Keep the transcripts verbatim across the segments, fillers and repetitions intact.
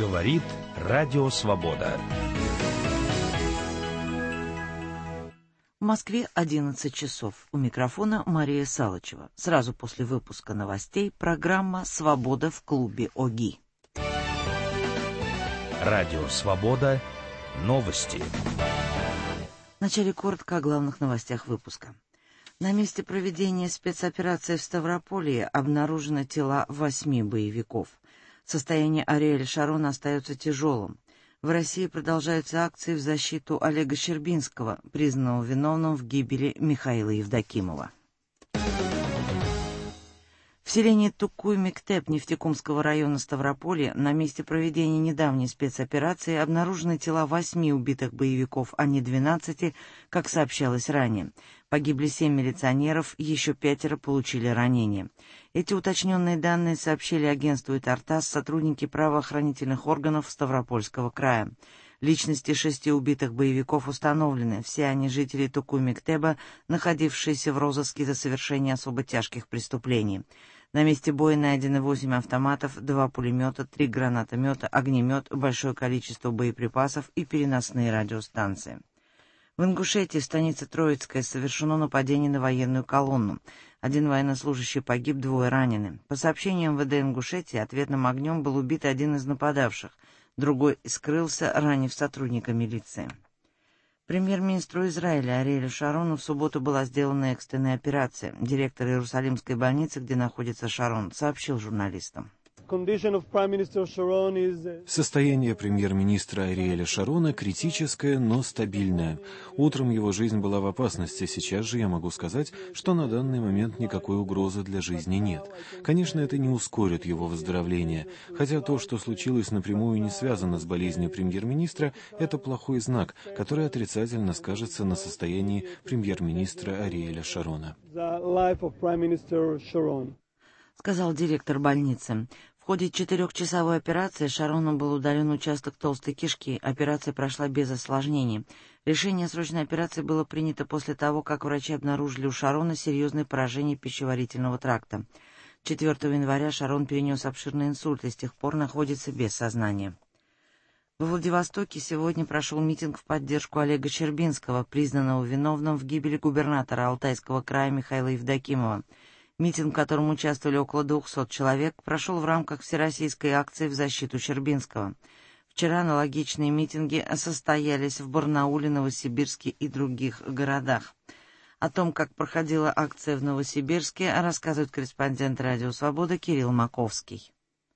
Говорит Радио Свобода. В Москве одиннадцать часов. У микрофона Мария Салычева. Сразу после выпуска новостей программа «Свобода в клубе ОГИ». Радио Свобода. Новости. Вначале коротко о главных новостях выпуска. На месте проведения спецоперации в Ставрополье обнаружены тела восьми боевиков. Состояние Ариэля Шарона остается тяжелым. В России продолжаются акции в защиту Олега Щербинского, признанного виновным в гибели Михаила Евдокимова. В селении Тукуй-Мектеп Нефтекумского района Ставрополья на месте проведения недавней спецоперации обнаружены тела восьми убитых боевиков, а не двенадцати, как сообщалось ранее. Погибли семь милиционеров, еще пятеро получили ранения. Эти уточненные данные сообщили агентству ТАРТАСС сотрудники правоохранительных органов Ставропольского края. Личности шести убитых боевиков установлены, все они жители Тукуй-Мектеба, находившиеся в розыске за совершение особо тяжких преступлений. На месте боя найдены восемь автоматов, два пулемета, три гранатомета, огнемет, большое количество боеприпасов и переносные радиостанции. В Ингушетии, в станице Троицкая, совершено нападение на военную колонну. Один военнослужащий погиб, двое ранены. По сообщениям МВД Ингушетии, ответным огнем был убит один из нападавших. Другой скрылся, ранив сотрудника милиции. Премьер-министру Израиля Ариэлю Шарону в субботу была сделана экстренная операция. Директор Иерусалимской больницы, где находится Шарон, сообщил журналистам. Состояние премьер-министра Ариэля Шарона критическое, но стабильное. Утром его жизнь была в опасности, сейчас же я могу сказать, что на данный момент никакой угрозы для жизни нет. Конечно, это не ускорит его выздоровление, хотя то, что случилось, напрямую не связано с болезнью премьер-министра, это плохой знак, который отрицательно скажется на состоянии премьер-министра Ариэля Шарона. Сказал директор больницы. В ходе четырехчасовой операции Шарону был удален участок толстой кишки. Операция прошла без осложнений. Решение о срочной операции было принято после того, как врачи обнаружили у Шарона серьезное поражение пищеварительного тракта. четвёртого января Шарон перенес обширный инсульт и с тех пор находится без сознания. Во Владивостоке сегодня прошел митинг в поддержку Олега Щербинского, признанного виновным в гибели губернатора Алтайского края Михаила Евдокимова. Митинг, в котором участвовали около двухсот человек, прошел в рамках всероссийской акции в защиту Щербинского. Вчера аналогичные митинги состоялись в Барнауле, Новосибирске и других городах. О том, как проходила акция в Новосибирске, рассказывает корреспондент «Радио Свобода» Кирилл Маковский.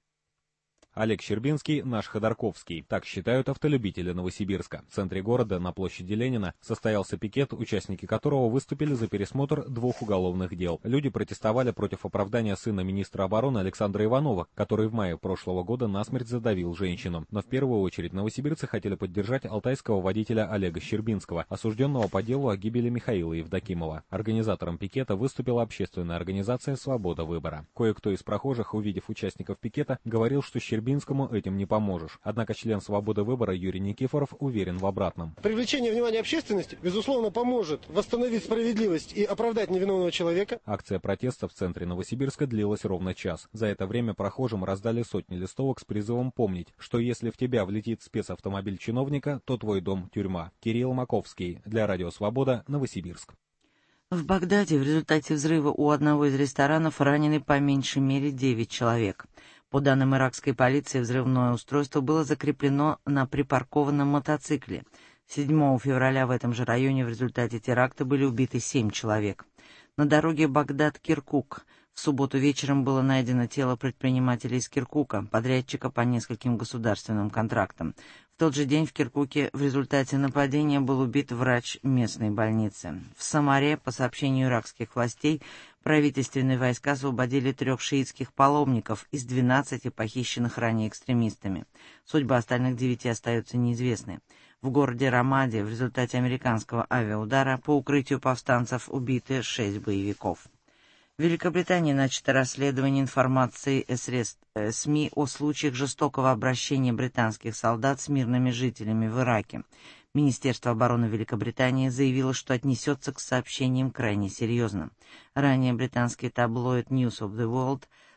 Олег Щербинский – наш Ходорковский, так считают автолюбители Новосибирска. В центре города, на площади Ленина, состоялся пикет, участники которого выступили за пересмотр двух уголовных дел. Люди протестовали против оправдания сына министра обороны Александра Иванова, который в мае прошлого года насмерть задавил женщину. Но в первую очередь новосибирцы хотели поддержать алтайского водителя Олега Щербинского, осужденного по делу о гибели Михаила Евдокимова. Организатором пикета выступила общественная организация «Свобода выбора». Кое-кто из прохожих, увидев участников пикета, говорил, что Щербинский Щербинскому этим не поможешь. Однако член «Свободы выбора» Юрий Никифоров уверен в обратном. Привлечение внимания общественности, безусловно, поможет восстановить справедливость и оправдать невиновного человека. Акция протеста в центре Новосибирска длилась ровно час. За это время прохожим раздали сотни листовок с призывом помнить, что если в тебя влетит спецавтомобиль чиновника, то твой дом – тюрьма. Кирилл Маковский. Для Радио Свобода, Новосибирск. В Багдаде в результате взрыва у одного из ресторанов ранены по меньшей мере девять человек. По данным иракской полиции, взрывное устройство было закреплено на припаркованном мотоцикле. седьмого февраля в этом же районе в результате теракта были убиты семь человек. На дороге Багдад-Киркук в субботу вечером было найдено тело предпринимателя из Киркука, подрядчика по нескольким государственным контрактам. В тот же день в Киркуке в результате нападения был убит врач местной больницы. В Самаре, по сообщению иракских властей, правительственные войска освободили трех шиитских паломников из двенадцати похищенных ранее экстремистами. Судьба остальных девяти остается неизвестной. В городе Рамади в результате американского авиаудара по укрытию повстанцев убиты шесть боевиков. В Великобритании начато расследование информации средств СМИ о случаях жестокого обращения британских солдат с мирными жителями в Ираке. Министерство обороны Великобритании заявило, что отнесется к сообщениям крайне серьезно. Ранее британский таблоид News of the World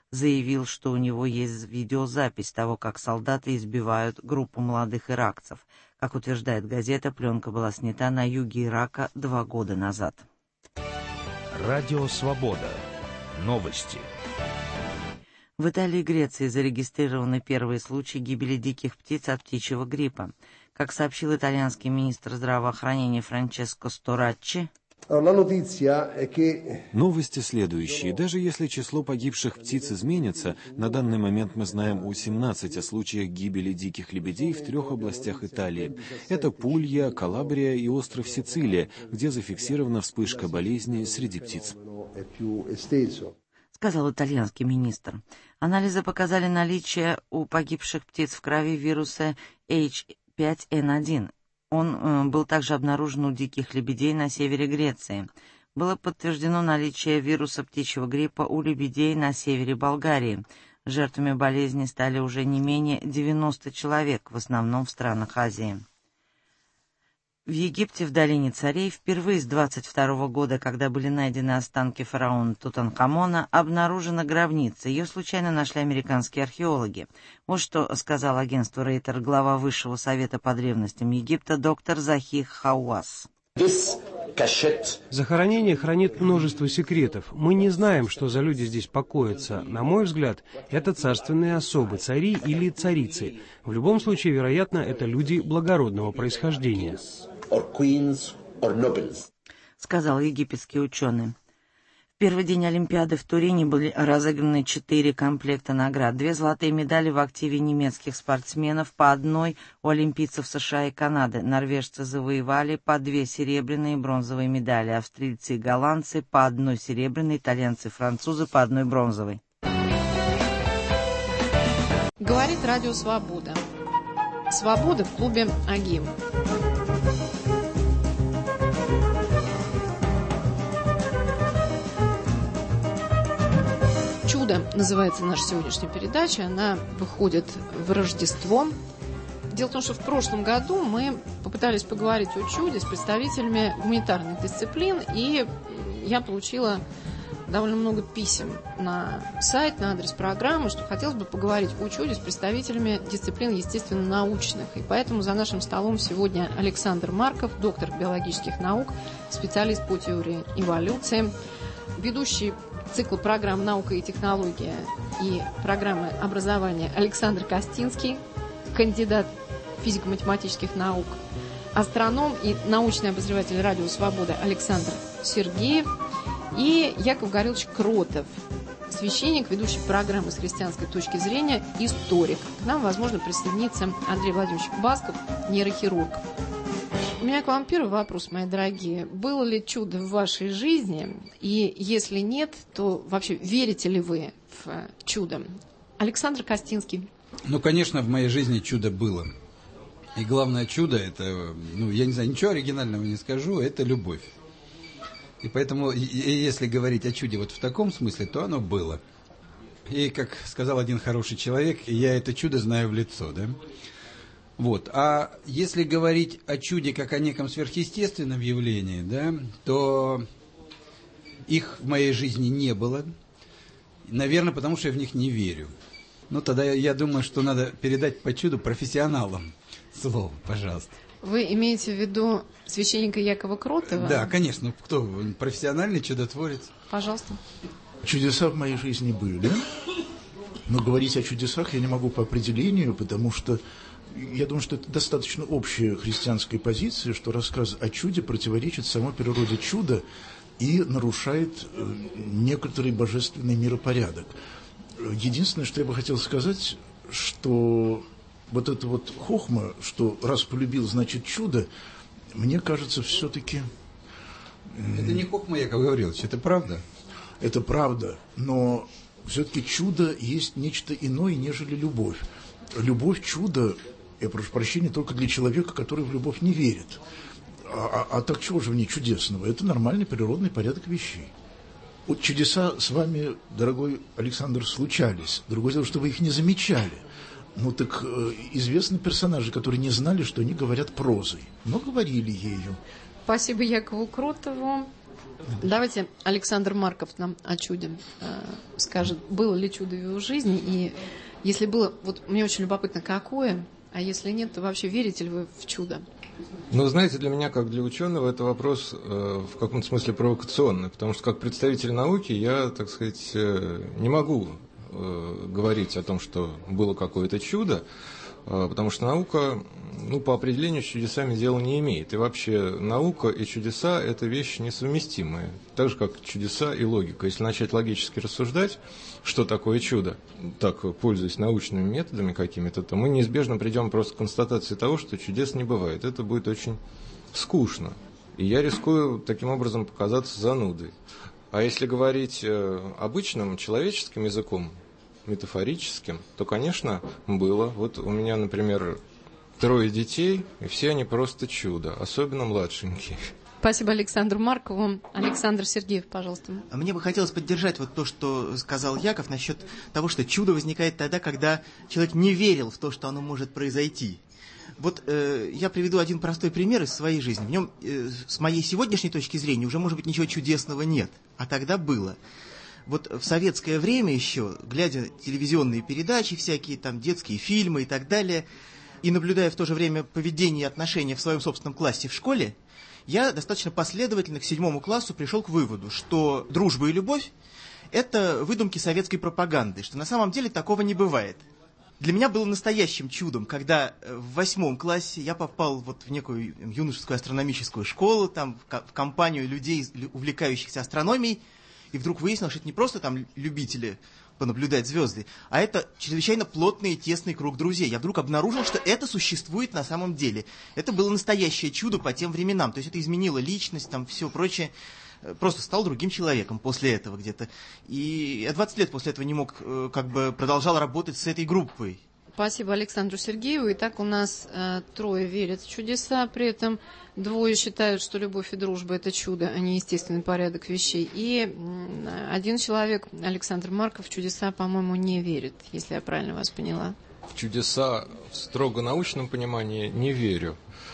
заявил, что у него есть видеозапись того, как солдаты избивают группу молодых иракцев. Как утверждает газета, пленка была снята на юге Ирака два года назад. Радио «Свобода». Новости. В Италии и Греции зарегистрированы первые случаи гибели диких птиц от птичьего гриппа. Как сообщил итальянский министр здравоохранения Франческо Стораччи, новости следующие. Даже если число погибших птиц изменится, на данный момент мы знаем о семнадцати случаях гибели диких лебедей в трех областях Италии. Это Пулья, Калабрия и остров Сицилия, где зафиксирована вспышка болезни среди птиц. Сказал итальянский министр. Анализы показали наличие у погибших птиц в крови вируса эйч пять эн один. Он э, был также обнаружен у диких лебедей на севере Греции. Было подтверждено наличие вируса птичьего гриппа у лебедей на севере Болгарии. Жертвами болезни стали уже не менее девяноста человек, в основном в странах Азии. В Египте, в долине царей, впервые с двадцать второго года, когда были найдены останки фараона Тутанхамона, обнаружена гробница. Ее случайно нашли американские археологи. Вот что сказал агентству Рейтер глава Высшего совета по древностям Египта доктор Захи Хауас. Захоронение хранит множество секретов. Мы не знаем, что за люди здесь покоятся. На мой взгляд, это царственные особы, цари или царицы. В любом случае, вероятно, это люди благородного происхождения. Сказал египетский ученый. В первый день Олимпиады в Турине были разыграны четыре комплекта наград. Две золотые медали в активе немецких спортсменов, по одной у олимпийцев США и Канады. Норвежцы завоевали по две серебряные и бронзовые медали. Австрийцы и голландцы по одной серебряной, итальянцы и французы по одной бронзовой. Говорит Радио Свобода. Свобода в клубе АГИМ. «Чудо» называется наша сегодняшняя передача. Она выходит в Рождество. Дело в том, что в прошлом году мы попытались поговорить о чуде с представителями гуманитарных дисциплин, и я получила довольно много писем на сайт, на адрес программы, что хотелось бы поговорить о чуде с представителями дисциплин естественно-научных. И поэтому за нашим столом сегодня Александр Марков, доктор биологических наук, специалист по теории эволюции, ведущий цикл программ «Наука и технология» и программы образования Александр Костинский, кандидат физико-математических наук, астроном и научный обозреватель «Радио Свобода» Александр Сергеев и Яков Горилович Кротов, священник, ведущий программы с христианской точки зрения, историк. К нам, возможно, присоединится Андрей Владимирович Басков, нейрохирург. У меня к вам первый вопрос, мои дорогие. Было ли чудо в вашей жизни? И если нет, то вообще верите ли вы в чудо? Александр Костинский. Ну, конечно, в моей жизни чудо было. И главное чудо, это, ну, я не знаю, ничего оригинального не скажу, это любовь. И поэтому, и, и если говорить о чуде вот в таком смысле, то оно было. И, как сказал один хороший человек, я это чудо знаю в лицо, да? Вот. А если говорить о чуде как о неком сверхъестественном явлении, да, то их в моей жизни не было. Наверное, потому что я в них не верю. Ну, тогда я, я думаю, что надо передать по чуду профессионалам слово, пожалуйста. Вы имеете в виду священника Якова Кротова? Да, конечно. Кто? Профессиональный чудотворец. Пожалуйста. Чудеса в моей жизни были. Но говорить о чудесах я не могу по определению, потому что я думаю, что это достаточно общая христианская позиция, что рассказ о чуде противоречит самой природе чуда и нарушает некоторый божественный миропорядок. Единственное, что я бы хотел сказать, что вот это вот хохма, что раз полюбил, значит чудо, мне кажется, все-таки... Это не хохма, Яков Гаврилович, это правда. Это правда, но все-таки чудо есть нечто иное, нежели любовь. Любовь, чудо, я прошу прощения, только для человека, который в любовь не верит. А, а, а так чего же в ней чудесного? Это нормальный природный порядок вещей. Вот чудеса с вами, дорогой Александр, случались. Другое дело, что вы их не замечали. Ну так э, известны персонажи, которые не знали, что они говорят прозой, но говорили ею. Спасибо Якову Кротову. Давайте Александр Марков нам о чуде э, скажет, было ли чудо в его жизни, и если было, вот мне очень любопытно, какое, а если нет, то вообще верите ли вы в чудо? Ну, знаете, для меня, как для ученого, это вопрос э, в каком-то смысле провокационный, потому что как представитель науки я, так сказать, э, не могу э, говорить о том, что было какое-то чудо, э, потому что наука, ну, по определению, с чудесами дела не имеет. И вообще наука и чудеса – это вещи несовместимые, так же, как чудеса и логика. Если начать логически рассуждать, что такое чудо, так, пользуясь научными методами какими-то, то мы неизбежно придем просто к констатации того, что чудес не бывает. Это будет очень скучно. И я рискую таким образом показаться занудой. А если говорить обычным человеческим языком, метафорическим, то, конечно, было. Вот у меня, например, трое детей, и все они просто чудо, особенно младшенькие. Спасибо Александру Маркову. Александр Сергеев, пожалуйста. Мне бы хотелось поддержать вот то, что сказал Яков насчет того, что чудо возникает тогда, когда человек не верил в то, что оно может произойти. Вот э, я приведу один простой пример из своей жизни. В нем, э, с моей сегодняшней точки зрения, уже, может быть, ничего чудесного нет. А тогда было. Вот в советское время еще, глядя телевизионные передачи всякие, там детские фильмы и так далее, и наблюдая в то же время поведение и отношения в своем собственном классе в школе, я достаточно последовательно к седьмому классу пришел к выводу, что дружба и любовь – это выдумки советской пропаганды, что на самом деле такого не бывает. Для меня было настоящим чудом, когда в восьмом классе я попал вот в некую юношескую астрономическую школу, там, в компанию людей, увлекающихся астрономией, и вдруг выяснилось, что это не просто там любители понаблюдать звезды, а это чрезвычайно плотный и тесный круг друзей. Я вдруг обнаружил, что это существует на самом деле. Это было настоящее чудо по тем временам. То есть это изменило личность, там все прочее. Просто стал другим человеком после этого где-то. И я двадцать лет после этого не мог, как бы продолжал работать с этой группой. Спасибо Александру Сергееву. Итак, у нас э, трое верят в чудеса, при этом двое считают, что любовь и дружба – это чудо, а не естественный порядок вещей. И э, один человек, Александр Марков, в чудеса, по-моему, не верит, если я правильно вас поняла. В чудеса в строго научном понимании не верю.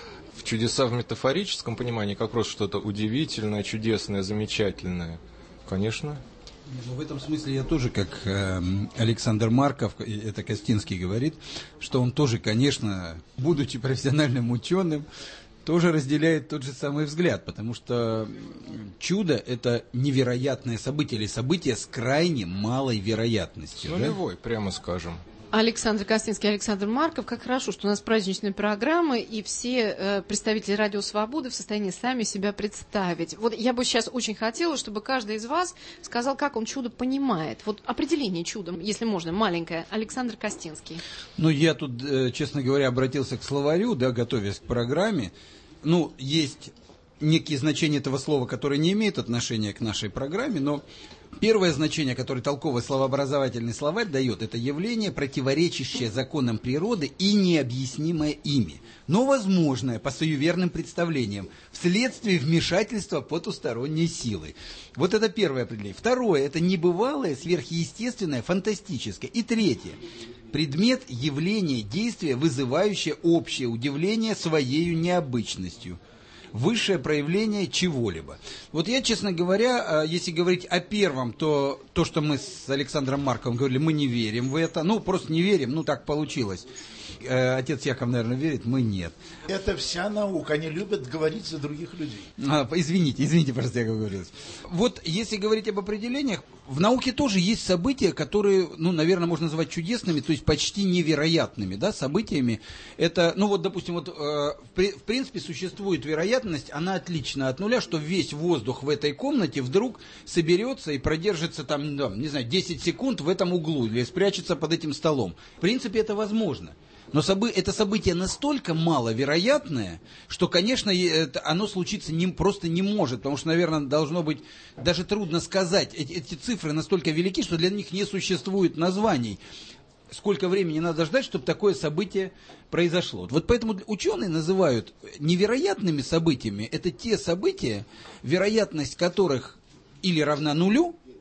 В чудеса в метафорическом понимании, как просто что-то удивительное, чудесное, замечательное, конечно. Ну, в этом смысле я тоже, как э, Александр Марков, это Костинский говорит, что он тоже, конечно, будучи профессиональным ученым, тоже разделяет тот же самый взгляд, потому что чудо – это невероятное событие, или событие с крайне малой вероятностью. Нулевой, да? прямо скажем. Александр Костинский, Александр Марков. Как хорошо, что у нас праздничная программа, и все э, представители Радио Свободы в состоянии сами себя представить. Вот я бы сейчас очень хотела, чтобы каждый из вас сказал, как он чудо понимает. Вот определение чуда, если можно, маленькое. Александр Костинский. Ну, я тут, честно говоря, обратился к словарю, да, готовясь к программе. Ну, есть некие значения этого слова, которые не имеют отношения к нашей программе, но первое значение, которое толковый словообразовательный словарь дает, это явление, противоречащее законам природы и необъяснимое ими, но возможное по суеверным представлениям вследствие вмешательства потусторонней силы. Вот это первое определение. Второе, это небывалое, сверхъестественное, фантастическое. И третье, предмет, явление, действие, вызывающее общее удивление своею необычностью. Высшее проявление чего-либо. Вот я, честно говоря, если говорить о первом, то то, что мы с Александром Марковым говорили, мы не верим в это. Ну, просто не верим, ну, так получилось. Отец Яков, наверное, верит, мы нет. Это вся наука, они любят говорить за других людей. А, извините, извините, просто Яков говорил. Вот если говорить об определениях, в науке тоже есть события, которые, ну, наверное, можно назвать чудесными, то есть почти невероятными, да, событиями. Это, ну, вот, допустим, вот, э, в, в принципе, существует вероятность, она отлична от нуля, что весь воздух в этой комнате вдруг соберется и продержится там, да, не знаю, десять секунд в этом углу или спрячется под этим столом. В принципе, это возможно. Но собы- это событие настолько маловероятное, что, конечно, это, оно случиться не, просто не может, потому что, наверное, должно быть даже трудно сказать. Эти, эти цифры настолько велики, что для них не существует названий. Сколько времени надо ждать, чтобы такое событие произошло. Вот поэтому ученые называют невероятными событиями, это те события, вероятность которых или равна нулю,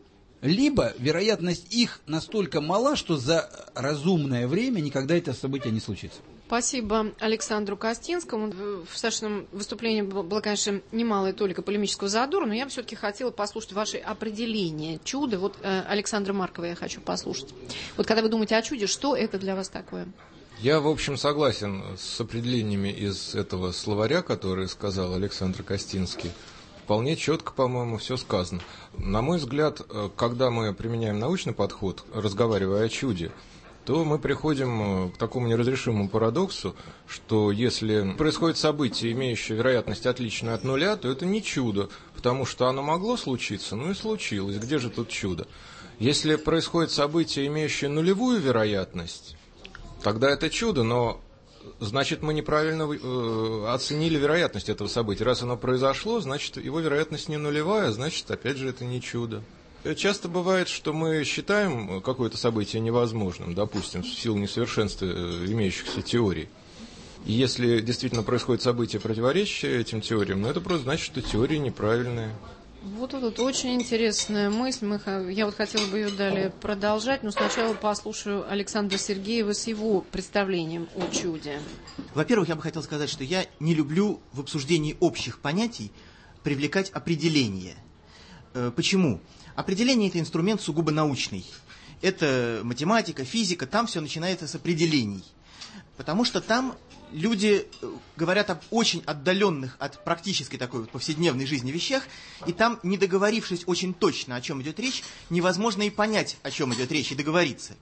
либо вероятность их настолько мала, что за разумное время никогда это событие не случится. Спасибо Александру Костинскому. В Сашином выступлении было, конечно, немалая толика полемического задора, но я бы все-таки хотела послушать ваши определения чуда. Вот э, Александра Маркова я хочу послушать. Вот когда вы думаете о чуде, что это для вас такое? Я, в общем, согласен с определениями из этого словаря, которые сказал Александр Костинский. Вполне четко, по-моему, все сказано. На мой взгляд, когда мы применяем научный подход, разговаривая о чуде, то мы приходим к такому неразрешимому парадоксу, что если происходит событие, имеющее вероятность отличную от нуля, то это не чудо, потому что оно могло случиться, ну и случилось. Где же тут чудо? Если происходит событие, имеющее нулевую вероятность, тогда это чудо, но значит мы неправильно э, оценили вероятность этого события. Раз оно произошло, значит его вероятность не нулевая, значит опять же это не чудо. Часто бывает, что мы считаем какое-то событие невозможным, допустим, в силу несовершенства имеющихся теорий. И если действительно происходит событие, противоречащее этим теориям, ну это просто значит, что теории неправильные. Вот это вот очень интересная мысль. Мы, я вот хотела бы ее далее продолжать, но сначала послушаю Александра Сергеева с его представлением о чуде. Во-первых, я бы хотел сказать, что я не люблю в обсуждении общих понятий привлекать определения. Почему? Определение – это инструмент сугубо научный. Это математика, физика, там все начинается с определений. Потому что там люди говорят об очень отдаленных от практической такой вот повседневной жизни вещах, и там, не договорившись очень точно, о чем идет речь, невозможно и понять, о чем идет речь, и договориться.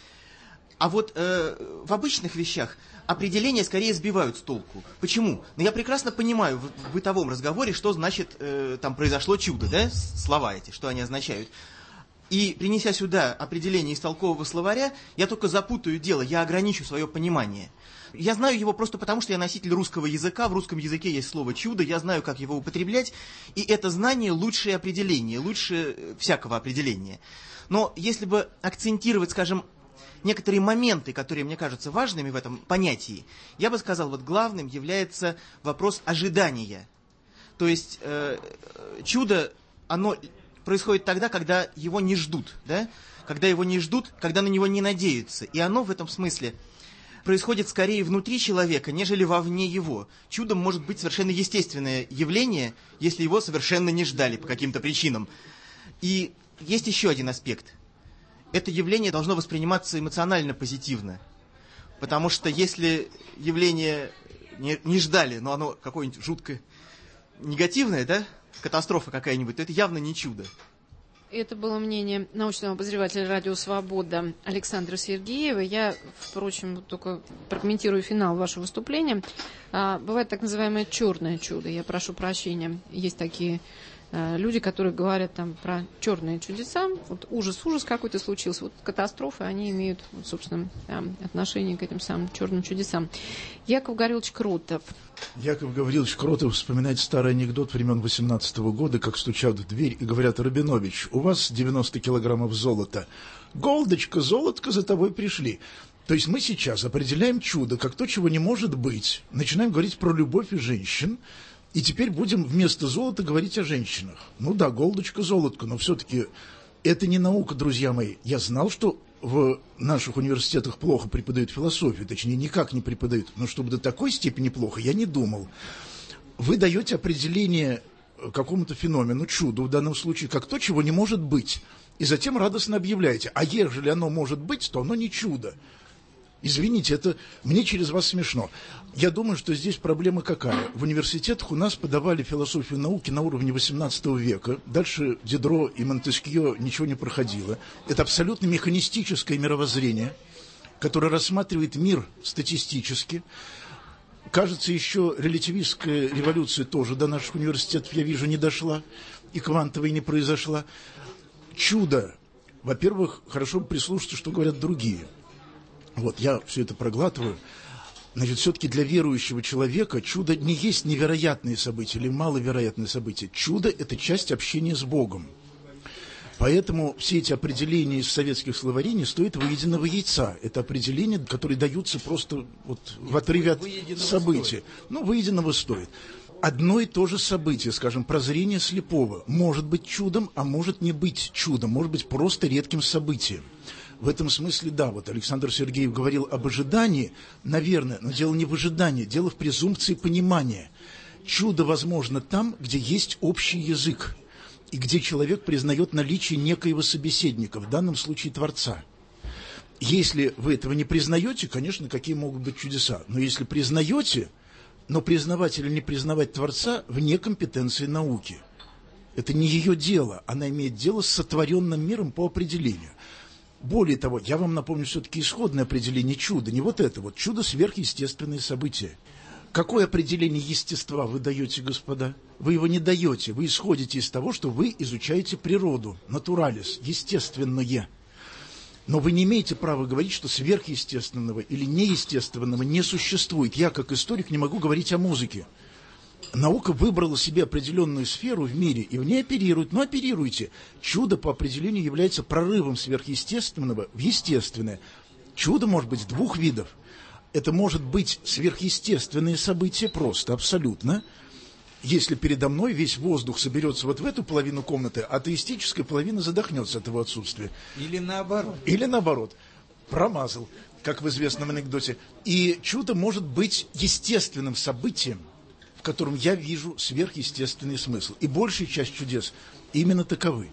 А вот э, в обычных вещах определения скорее сбивают с толку. Почему? Ну, я прекрасно понимаю в, в бытовом разговоре, что значит э, там произошло чудо, да, слова эти, что они означают. И принеся сюда определение из толкового словаря, я только запутаю дело, я ограничу свое понимание. Я знаю его просто потому, что я носитель русского языка, в русском языке есть слово «чудо», я знаю, как его употреблять, и это знание лучшее определение, лучше всякого определения. Но если бы акцентировать, скажем, некоторые моменты, которые мне кажутся важными в этом понятии, я бы сказал, вот главным является вопрос ожидания. То есть э, чудо, оно происходит тогда, когда его не ждут, да? Когда его не ждут, когда на него не надеются. И оно в этом смысле происходит скорее внутри человека, нежели вовне его. Чудом может быть совершенно естественное явление, если его совершенно не ждали по каким-то причинам. И есть еще один аспект. Это явление должно восприниматься эмоционально позитивно. Потому что если явление не, не ждали, но оно какое-нибудь жутко негативное, да, катастрофа какая-нибудь, то это явно не чудо. Это было мнение научного обозревателя «Радио Свобода» Александра Сергеева. Я, впрочем, только прокомментирую финал вашего выступления. А, бывает так называемое черное чудо. Я прошу прощения. Есть такие а, люди, которые говорят там про черные чудеса. Вот ужас-ужас какой-то случился. Вот катастрофы, они имеют, вот, собственно, отношение к этим самым черным чудесам. Яков Гаврилович Кротов. Яков Гаврилович Кротов вспоминает старый анекдот времен восемнадцатого года, как стучат в дверь и говорят: «Рабинович, у вас девяносто килограммов золота. Голдочка, золотко, за тобой пришли». То есть мы сейчас определяем чудо как то, чего не может быть. Начинаем говорить про любовь и женщин, и теперь будем вместо золота говорить о женщинах. Ну да, голдочка, золотко, но все-таки это не наука, друзья мои. Я знал, что в наших университетах плохо преподают философию, точнее, никак не преподают, но чтобы до такой степени плохо, я не думал. Вы даете определение какому-то феномену, чуду в данном случае, как то, чего не может быть, и затем радостно объявляете: а ежели оно может быть, то оно не чудо. Извините, это мне через вас смешно. Я думаю, что здесь проблема какая? В университетах у нас подавали философию науки на уровне восемнадцатого века. Дальше Дидро и Монтескье ничего не проходило. Это абсолютно механистическое мировоззрение, которое рассматривает мир статистически. Кажется, еще релятивистская революция тоже до наших университетов, я вижу, не дошла. И квантовой не произошла. Чудо. Во-первых, хорошо бы прислушаться, что говорят другие. Вот, я все это проглатываю. Значит, все-таки для верующего человека чудо не есть невероятные события или маловероятные события. Чудо – это часть общения с Богом. Поэтому все эти определения из советских словарей не стоят выеденного яйца. Это определения, которые даются просто вот в отрыве от событий. Ну, выеденного стоит. Одно и то же событие, скажем, прозрение слепого, может быть чудом, а может не быть чудом, может быть просто редким событием. В этом смысле, да, вот Александр Сергеев говорил об ожидании, наверное, но дело не в ожидании, дело в презумпции понимания. Чудо возможно там, где есть общий язык, и где человек признает наличие некоего собеседника, в данном случае Творца. Если вы этого не признаете, конечно, какие могут быть чудеса, но если признаете, но признавать или не признавать Творца вне компетенции науки. Это не ее дело, она имеет дело с сотворенным миром по определению. Более того, я вам напомню все-таки исходное определение чуда, не вот это вот, чудо — сверхъестественные события. Какое определение естества вы даете, господа? Вы его не даете, вы исходите из того, что вы изучаете природу, натуралис, естественное. Но вы не имеете права говорить, что сверхъестественного или неестественного не существует. Я, как историк, не могу говорить о музыке. Наука выбрала себе определенную сферу в мире и в ней оперирует. Но оперируйте. Чудо по определению является прорывом сверхъестественного в естественное. Чудо может быть двух видов. Это может быть сверхъестественные события просто, абсолютно. Если передо мной весь воздух соберется вот в эту половину комнаты, атеистическая половина задохнется от его отсутствия. Или наоборот. Или наоборот. Промазал, как в известном анекдоте. И чудо может быть естественным событием, в котором я вижу сверхъестественный смысл. И большая часть чудес именно таковы.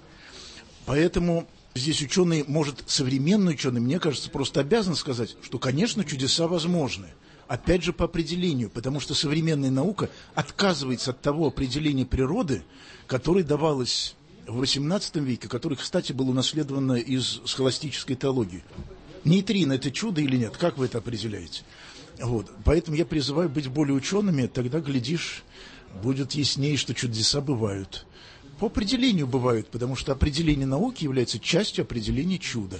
Поэтому здесь ученый, может, современный ученый, мне кажется, просто обязан сказать, что, конечно, чудеса возможны. Опять же, по определению, потому что современная наука отказывается от того определения природы, которое давалось в восемнадцатом веке, которое, кстати, было унаследовано из схоластической теологии. Нейтрино – это чудо или нет? Как вы это определяете? Вот. Поэтому я призываю быть более учеными, тогда, глядишь, будет яснее, что чудеса бывают. По определению бывают, потому что определение науки является частью определения чуда.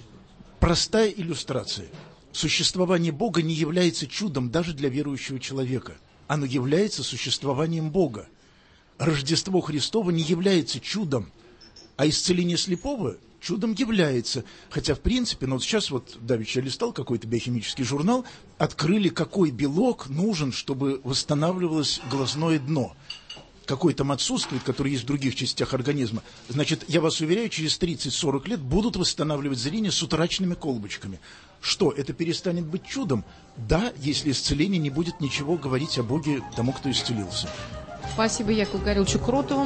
Простая иллюстрация. Существование Бога не является чудом даже для верующего человека. Оно является существованием Бога. Рождество Христово не является чудом, а исцеление слепого чудом является. Хотя, в принципе, ну вот сейчас вот, давеча я листал какой-то биохимический журнал, открыли, какой белок нужен, чтобы восстанавливалось глазное дно. Какой там отсутствует, который есть в других частях организма. Значит, я вас уверяю, через тридцать-сорок лет будут восстанавливать зрение с утраченными колбочками. Что, это перестанет быть чудом? Да, если исцеление не будет ничего говорить о Боге тому, кто исцелился. Спасибо Якову Гореловичу Кротову.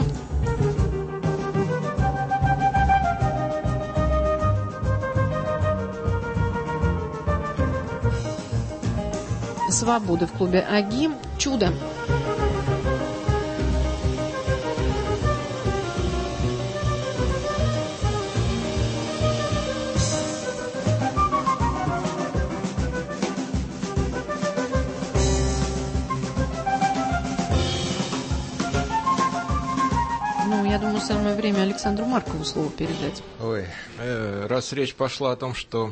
Свобода в клубе АГИ. Чудо. Я думаю, самое время Александру Маркову слово передать. Ой, э, раз речь пошла о том, что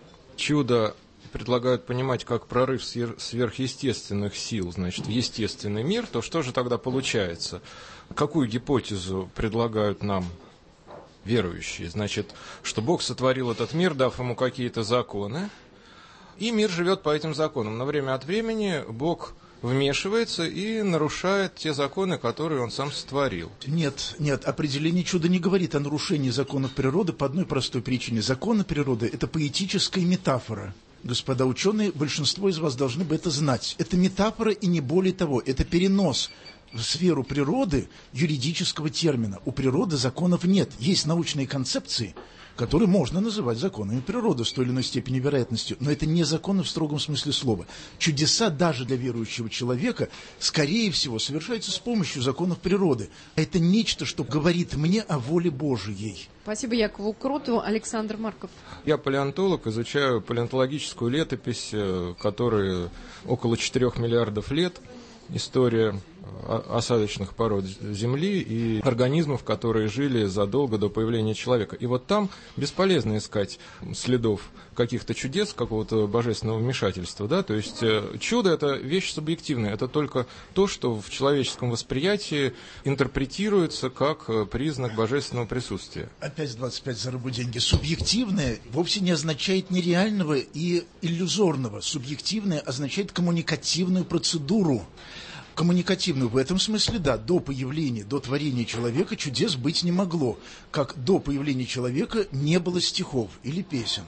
чудо предлагают понимать как прорыв сверхъестественных сил, значит, в естественный мир, то что же тогда получается? Какую гипотезу предлагают нам верующие? Значит, что Бог сотворил этот мир, дав ему какие-то законы, и мир живет по этим законам. Но время от времени Бог вмешивается и нарушает те законы, которые он сам сотворил. Нет, нет, определение чуда не говорит о нарушении законов природы по одной простой причине. Законы природы – это поэтическая метафора. Господа ученые, большинство из вас должны бы это знать. Это метафора и не более того. Это перенос в сферу природы юридического термина. У природы законов нет. Есть научные концепции, которые можно называть законами природы с той или иной степенью вероятности, но это не законы в строгом смысле слова. Чудеса даже для верующего человека, скорее всего, совершаются с помощью законов природы. Это нечто, что говорит мне о воле Божией. Спасибо Якову Кротову. Александр Марков. Я палеонтолог, изучаю палеонтологическую летопись, которая около четырех миллиардов лет. История осадочных пород Земли и организмов, которые жили задолго до появления человека. И вот там бесполезно искать следов каких-то чудес, какого-то божественного вмешательства. Да? То есть чудо – это вещь субъективная, это только то, что в человеческом восприятии интерпретируется как признак божественного присутствия. Опять двадцать пять за рыбу деньги. Субъективное вовсе не означает нереального и иллюзорного. Субъективное означает коммуникативную процедуру. коммуникативную. В этом смысле, да, до появления, до творения человека чудес быть не могло, как до появления человека не было стихов или песен.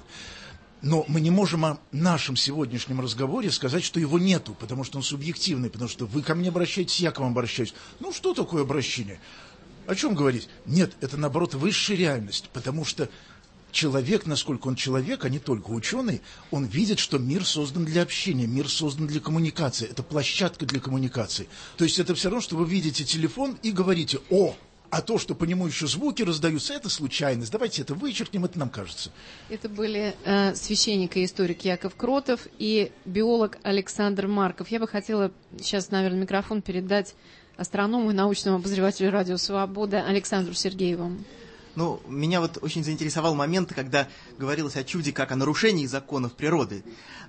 Но мы не можем о нашем сегодняшнем разговоре сказать, что его нету, потому что он субъективный, потому что вы ко мне обращаетесь, я к вам обращаюсь. Ну, что такое обращение? О чем говорить? Нет, это, наоборот, высшая реальность, потому что человек, насколько он человек, а не только ученый, он видит, что мир создан для общения, мир создан для коммуникации, это площадка для коммуникации. То есть это все равно, что вы видите телефон и говорите «О!», а то, что по нему еще звуки раздаются, это случайность. Давайте это вычеркнем, это нам кажется. Это были э, священник и историк Яков Кротов и биолог Александр Марков. Я бы хотела сейчас, наверное, микрофон передать астроному и научному обозревателю «Радио Свобода» Александру Сергееву. Ну, меня вот очень заинтересовал момент, когда говорилось о чуде как о нарушении законов природы.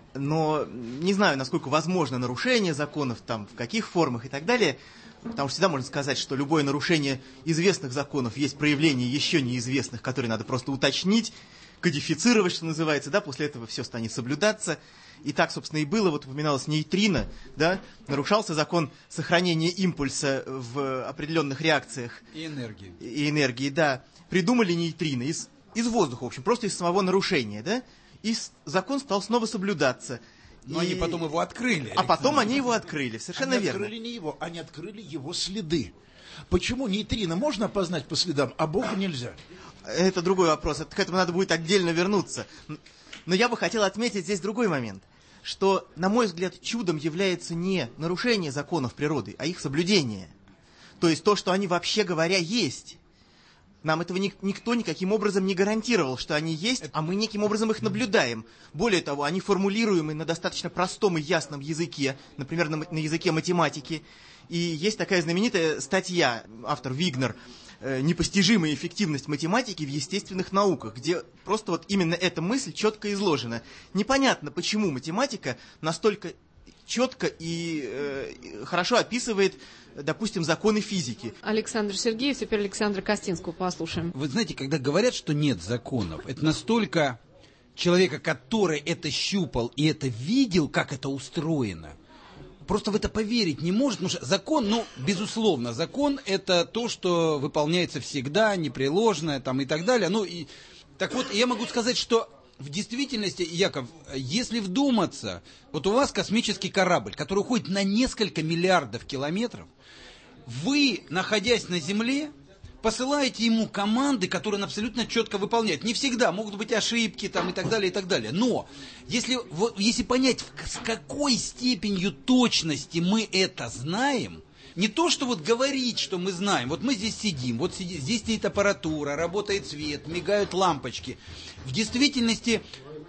Но не знаю, насколько возможно нарушение законов, там, в каких формах и так далее. Потому что всегда можно сказать, что любое нарушение известных законов есть проявление еще неизвестных, которые надо просто уточнить, кодифицировать, что называется, да, после этого все станет соблюдаться. И так, собственно, и было, вот упоминалось нейтрино, да, нарушался закон сохранения импульса в определенных реакциях. И энергии. И энергии, да. Придумали нейтрино из, из воздуха, в общем, просто из самого нарушения, да, и закон стал снова соблюдаться. Но и... они потом его открыли. А потом они его открыли, совершенно они верно. Они открыли не его, они открыли его следы. Почему нейтрино можно опознать по следам, а Бога нельзя? Это другой вопрос, к этому надо будет отдельно вернуться. Но я бы хотел отметить здесь другой момент, что, на мой взгляд, чудом является не нарушение законов природы, а их соблюдение. То есть то, что они, вообще говоря, есть. Нам этого ни, никто никаким образом не гарантировал, что они есть, а мы неким образом их наблюдаем. Более того, они формулируемы на достаточно простом и ясном языке, например, на, на языке математики. И есть такая знаменитая статья, автор Вигнер, «Непостижимая эффективность математики в естественных науках», где просто вот именно эта мысль четко изложена. Непонятно, почему математика настолько четко и э, хорошо описывает, допустим, законы физики. Александр Сергеев, теперь Александра Костинского послушаем. Вы знаете, когда говорят, что нет законов, это настолько человека, который это щупал и это видел, как это устроено, просто в это поверить не может, потому что закон, ну, безусловно, закон – это то, что выполняется всегда, непреложное там, и так далее. Ну, и, так вот, я могу сказать, что в действительности, Яков, если вдуматься, вот у вас космический корабль, который уходит на несколько миллиардов километров, вы, находясь на Земле, посылаете ему команды, которые он абсолютно четко выполняет. Не всегда, могут быть ошибки там, и так далее, и так далее. Но если, вот, если понять, с какой степенью точности мы это знаем, не то, что вот говорить, что мы знаем. Вот мы здесь сидим, вот сидим, здесь стоит аппаратура, работает свет, мигают лампочки. В действительности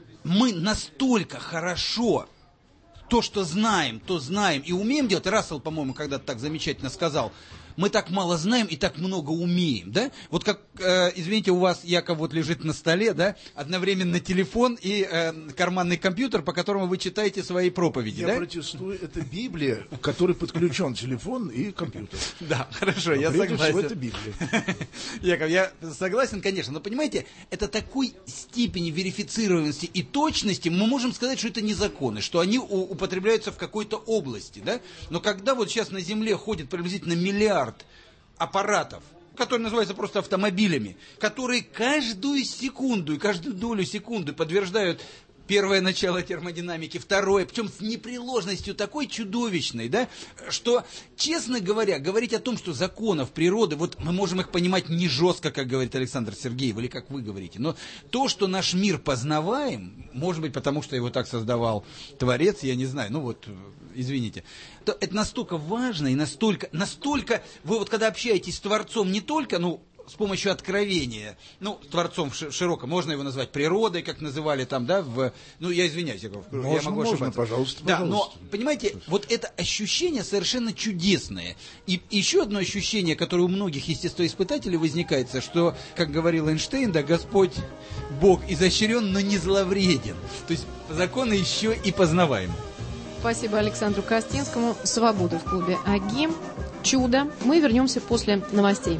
мы настолько хорошо то, что знаем, то знаем и умеем делать. Рассел, по-моему, когда-то так замечательно сказал, мы так мало знаем и так много умеем, да? Вот как, э, извините, у вас, Яков, вот лежит на столе, да, одновременно телефон и э, карманный компьютер, по которому вы читаете свои проповеди, я да? Я протестую, это Библия, к которой подключен телефон и компьютер. Да, хорошо, я согласен. Прежде всего, это Библия. Яков, я согласен, конечно, но понимаете, это такой степени верифицируемости и точности, мы можем сказать, что это не законы, что они употребляются в какой-то области, да? Но когда вот сейчас на Земле ходит приблизительно миллиард аппаратов, которые называются просто автомобилями, которые каждую секунду и каждую долю секунды подтверждают первое начало термодинамики, второе, причем с непреложностью такой чудовищной, да, что, честно говоря, говорить о том, что законов природы, вот мы можем их понимать не жестко, как говорит Александр Сергеев, или как вы говорите, но то, что наш мир познаваем, может быть, потому что его так создавал Творец, я не знаю, ну вот, извините, то это настолько важно и настолько, настолько, вы вот когда общаетесь с Творцом не только, ну, с помощью откровения, ну, Творцом в широком, можно его назвать природой, как называли там, да, в, ну, я извиняюсь, Яков, можно, я могу можно, ошибаться. Пожалуйста, да, пожалуйста. Но, понимаете, вот это ощущение совершенно чудесное. И еще одно ощущение, которое у многих естествоиспытателей возникает, что, как говорил Эйнштейн, да, Господь, Бог изощрен, но не зловреден. То есть законы еще и познаваемы. Спасибо Александру Костинскому. Свобода в клубе Агим. Чудо. Мы вернемся после новостей.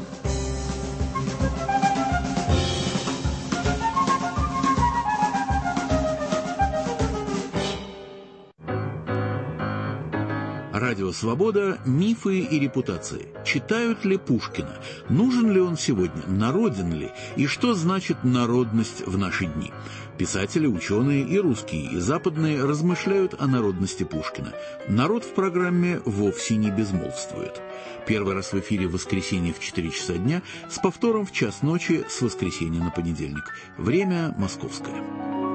Радио «Свобода. Мифы и репутации». Читают ли Пушкина? Нужен ли он сегодня? Народен ли? И что значит народность в наши дни? Писатели, ученые и русские, и западные размышляют о народности Пушкина. Народ в программе вовсе не безмолвствует. Первый раз в эфире в воскресенье в четыре часа дня, с повтором в час ночи с воскресенья на понедельник. Время московское.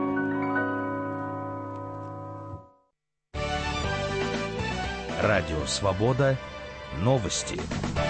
Радио «Свобода». Новости.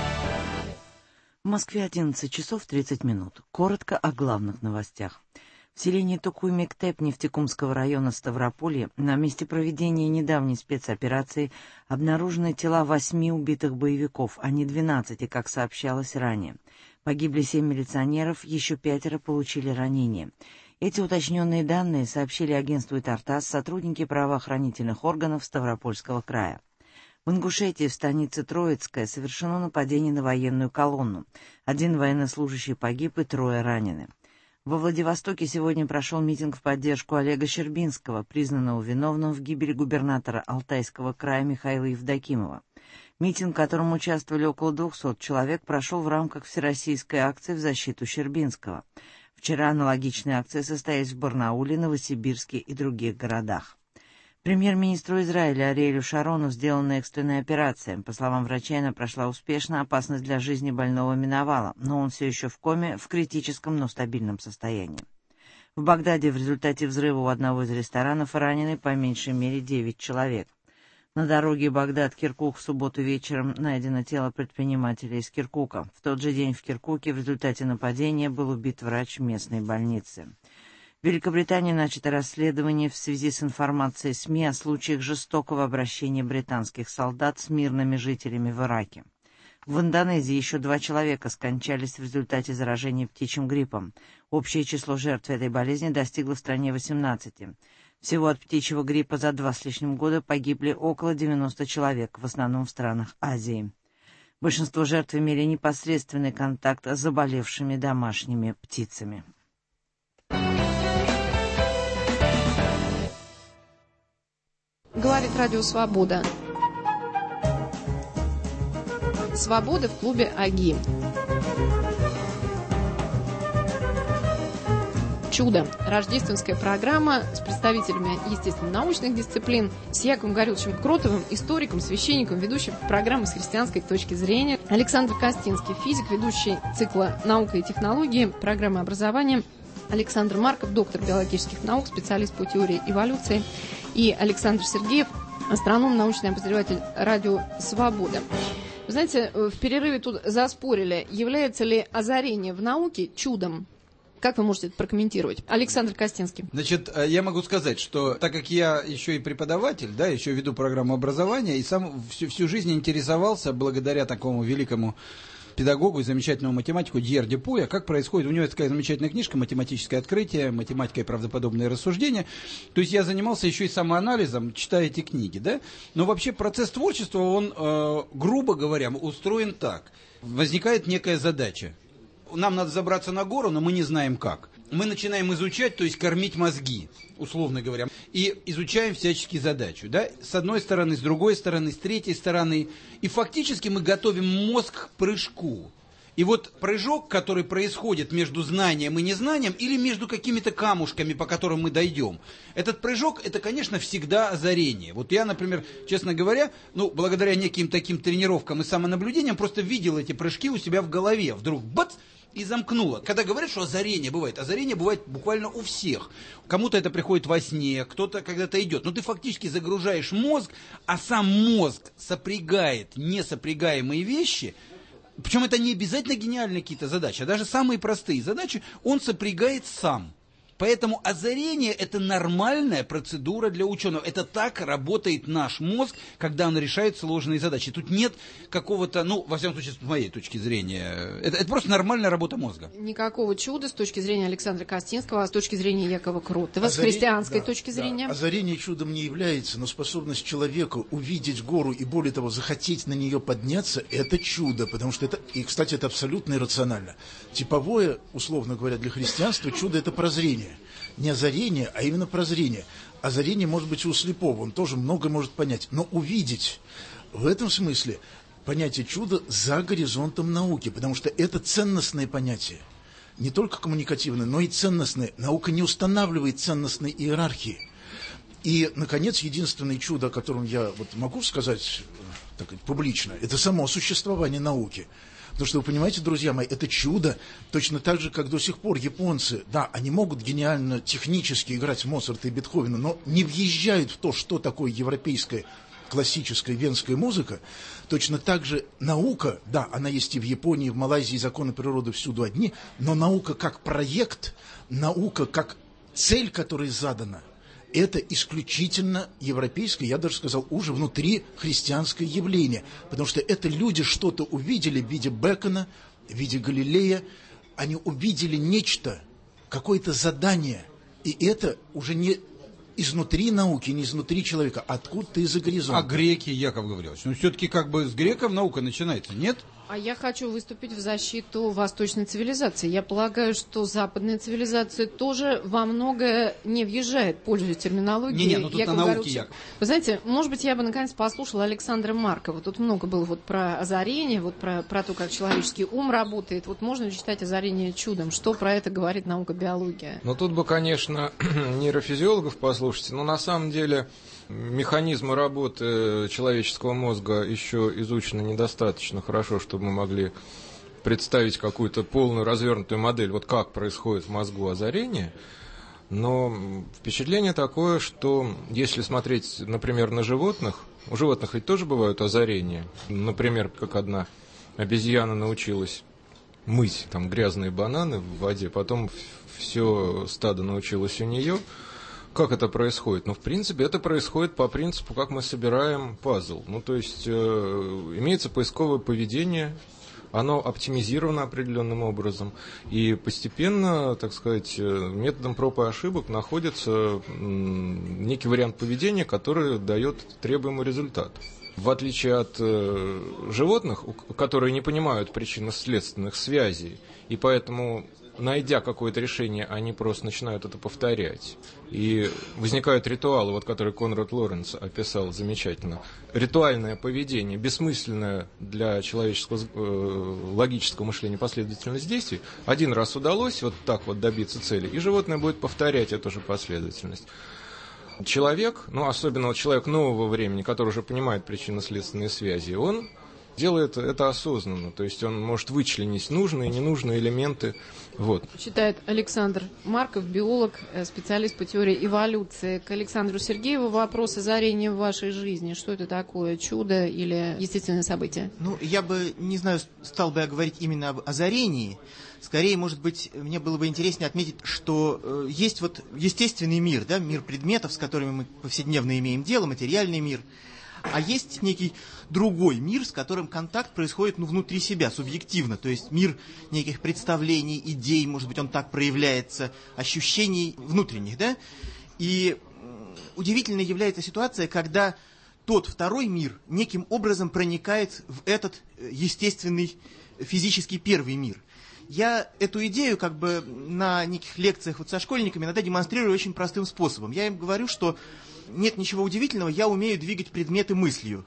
В Москве одиннадцать часов тридцать минут. Коротко о главных новостях. В селении Токуй-Мектеп Нефтекумского района Ставрополья на месте проведения недавней спецоперации обнаружены тела восьми убитых боевиков, а не двенадцати, как сообщалось ранее. Погибли семь милиционеров, еще пятеро получили ранения. Эти уточненные данные сообщили агентству Тартас сотрудники правоохранительных органов Ставропольского края. В Ингушетии, в станице Троицкая, совершено нападение на военную колонну. Один военнослужащий погиб и трое ранены. Во Владивостоке сегодня прошел митинг в поддержку Олега Щербинского, признанного виновным в гибели губернатора Алтайского края Михаила Евдокимова. Митинг, в котором участвовали около двухсот человек, прошел в рамках всероссийской акции в защиту Щербинского. Вчера аналогичные акции состоялись в Барнауле, Новосибирске и других городах. Премьер-министру Израиля Ариэлю Шарону сделана экстренная операция. По словам врачей, она прошла успешно, опасность для жизни больного миновала, но он все еще в коме, в критическом, но стабильном состоянии. В Багдаде в результате взрыва у одного из ресторанов ранены по меньшей мере девять человек. На дороге Багдад-Киркук в субботу вечером найдено тело предпринимателя из Киркука. В тот же день в Киркуке в результате нападения был убит врач местной больницы. В Великобритании начато расследование в связи с информацией СМИ о случаях жестокого обращения британских солдат с мирными жителями в Ираке. В Индонезии еще два человека скончались в результате заражения птичьим гриппом. Общее число жертв этой болезни достигло в стране восемнадцати. Всего от птичьего гриппа за два с лишним года погибли около девяноста человек, в основном в странах Азии. Большинство жертв имели непосредственный контакт с заболевшими домашними птицами. Говорит Радио «Свобода». Свобода в клубе АГИ. «Чудо». Рождественская программа с представителями естественно-научных дисциплин, с Яковом Гориловичем Кротовым, историком, священником, ведущим программы с христианской точки зрения, Александр Костинский, физик, ведущий цикла «Наука и технологии», программы образования, Александр Марков, доктор биологических наук, специалист по теории эволюции, и Александр Сергеев, астроном, научный обозреватель Радио «Свобода». Вы знаете, в перерыве тут заспорили, является ли озарение в науке чудом. Как вы можете это прокомментировать? Александр Костинский. Значит, я могу сказать, что так как я еще и преподаватель, да, еще веду программу образования, и сам всю, всю жизнь интересовался благодаря такому великому педагогу и замечательному математику Дьер Дюпуя, как происходит, у него есть такая замечательная книжка «Математическое открытие», «Математика и правдоподобные рассуждения». То есть я занимался еще и самоанализом, читая эти книги, да. Но вообще процесс творчества, он, э, грубо говоря, устроен так. Возникает некая задача. Нам надо забраться на гору, но мы не знаем как. Мы начинаем изучать, то есть кормить мозги, условно говоря, и изучаем всячески задачу, да, с одной стороны, с другой стороны, с третьей стороны, и фактически мы готовим мозг к прыжку. И вот прыжок, который происходит между знанием и незнанием, или между какими-то камушками, по которым мы дойдем, этот прыжок, это, конечно, всегда озарение. Вот я, например, честно говоря, ну, благодаря неким таким тренировкам и самонаблюдениям, просто видел эти прыжки у себя в голове. Вдруг бац! И замкнуло. Когда говорят, что озарение бывает, озарение бывает буквально у всех. Кому-то это приходит во сне, кто-то когда-то идет. Но ты фактически загружаешь мозг, а сам мозг сопрягает несопрягаемые вещи. Причем это не обязательно гениальные какие-то задачи, а даже самые простые задачи он сопрягает сам. Поэтому озарение – это нормальная процедура для ученого. Это так работает наш мозг, когда он решает сложные задачи. Тут нет какого-то, ну, во всяком случае, с моей точки зрения, это, это просто нормальная работа мозга. Никакого чуда с точки зрения Александра Костинского, а с точки зрения Якова Кротова, Озаре... с христианской да, точки зрения. Да. Озарение чудом не является, но способность человека увидеть гору и, более того, захотеть на нее подняться – это чудо, потому что это, и, кстати, это абсолютно иррационально. Типовое, условно говоря, для христианства чудо – это прозрение. Не озарение, а именно прозрение. Озарение может быть и у слепого, он тоже много может понять. Но увидеть в этом смысле понятие чуда за горизонтом науки, потому что это ценностное понятие. Не только коммуникативное, но и ценностное. Наука не устанавливает ценностной иерархии. И, наконец, единственное чудо, о котором я вот могу сказать так сказать, публично, это само существование науки. Потому что, вы понимаете, друзья мои, это чудо, точно так же, как до сих пор японцы, да, они могут гениально технически играть Моцарта и Бетховена, но не въезжают в то, что такое европейская классическая венская музыка. Точно так же наука, да, она есть и в Японии, и в Малайзии, законы природы всюду одни, но наука как проект, наука как цель, которая задана, это исключительно европейское, я даже сказал, уже внутри христианское явление. Потому что это люди что-то увидели в виде Бекона, в виде Галилея. Они увидели нечто, какое-то задание. И это уже не изнутри науки, не изнутри человека, а откуда-то из-за горизонта. А греки, Яков Гаврилович, ну все-таки как бы с греков наука начинается, нет? А я хочу выступить в защиту восточной цивилизации. Я полагаю, что западная цивилизация тоже во многое не въезжает, пользуясь терминологией. Не, не, ну тут на науке, Яков. Вы знаете, может быть, я бы наконец послушала Александра Маркова. Тут много было вот про озарение, вот про, про то, как человеческий ум работает. Вот можно ли считать озарение чудом? Что про это говорит наука биология? Ну, тут бы, конечно, нейрофизиологов послушать, но на самом деле механизмы работы человеческого мозга еще изучены недостаточно хорошо, чтобы мы могли представить какую-то полную развернутую модель, вот как происходит в мозгу озарение. Но впечатление такое, что если смотреть, например, на животных, у животных ведь тоже бывают озарения. Например, как одна обезьяна научилась мыть там грязные бананы в воде, потом все стадо научилось у нее. Как это происходит? Ну, в принципе, это происходит по принципу, как мы собираем пазл. Ну, то есть, э, имеется поисковое поведение, оно оптимизировано определенным образом, и постепенно, так сказать, методом проб и ошибок находится м, некий вариант поведения, который дает требуемый результат. В отличие от э, животных, у, которые не понимают причинно-следственных связей, и поэтому, найдя какое-то решение, они просто начинают это повторять. И возникают ритуалы, вот, которые Конрад Лоренц описал замечательно. Ритуальное поведение, бессмысленное для человеческого э, логического мышления последовательность действий. Один раз удалось вот так вот добиться цели, и животное будет повторять эту же последовательность. Человек, ну особенно вот человек нового времени, который уже понимает причинно-следственные связи, он делает это осознанно, то есть он может вычленить нужные и ненужные элементы. Вот. Читает Александр Марков, биолог, специалист по теории эволюции. К Александру Сергееву вопрос: озарение в вашей жизни. Что это такое? Чудо или естественное событие? Ну, я бы, не знаю, стал бы я говорить именно об озарении. Скорее, может быть, мне было бы интереснее отметить, что э, есть вот естественный мир, да, мир предметов, с которыми мы повседневно имеем дело, материальный мир. А есть некий другой мир, с которым контакт происходит ну, внутри себя, субъективно. То есть мир неких представлений, идей, может быть, он так проявляется, ощущений внутренних, да? И удивительной является ситуация, когда тот второй мир неким образом проникает в этот естественный физический первый мир. Я эту идею как бы на неких лекциях вот со школьниками иногда демонстрирую очень простым способом. Я им говорю, что нет ничего удивительного, я умею двигать предметы мыслью.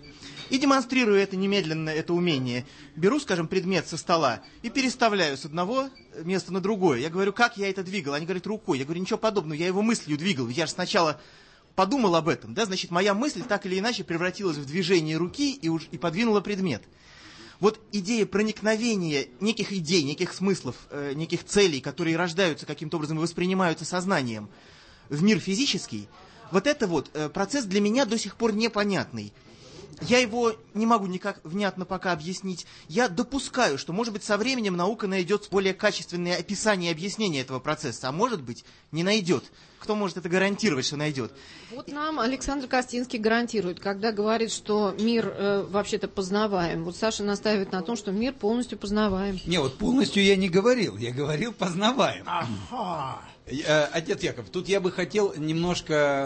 И демонстрирую это немедленно, это умение. Беру, скажем, предмет со стола и переставляю с одного места на другое. Я говорю, как я это двигал? Они говорят, рукой. Я говорю, ничего подобного, я его мыслью двигал. Я же сначала подумал об этом, да, значит, моя мысль так или иначе превратилась в движение руки и, уж, и подвинула предмет. Вот идея проникновения неких идей, неких смыслов, э, неких целей, которые рождаются каким-то образом и воспринимаются сознанием в мир физический, вот это вот э, процесс для меня до сих пор непонятный. Я его не могу никак внятно пока объяснить. Я допускаю, что, может быть, со временем наука найдет более качественное описание и объяснение этого процесса, а может быть, не найдет. Кто может это гарантировать, что найдет? Вот нам Александр Костинский гарантирует, когда говорит, что мир э, вообще-то познаваем. Вот Саша настаивает на том, что мир полностью познаваем. Не, вот полностью я не говорил, я говорил познаваем. Ага. Отец Яков, тут я бы хотел немножко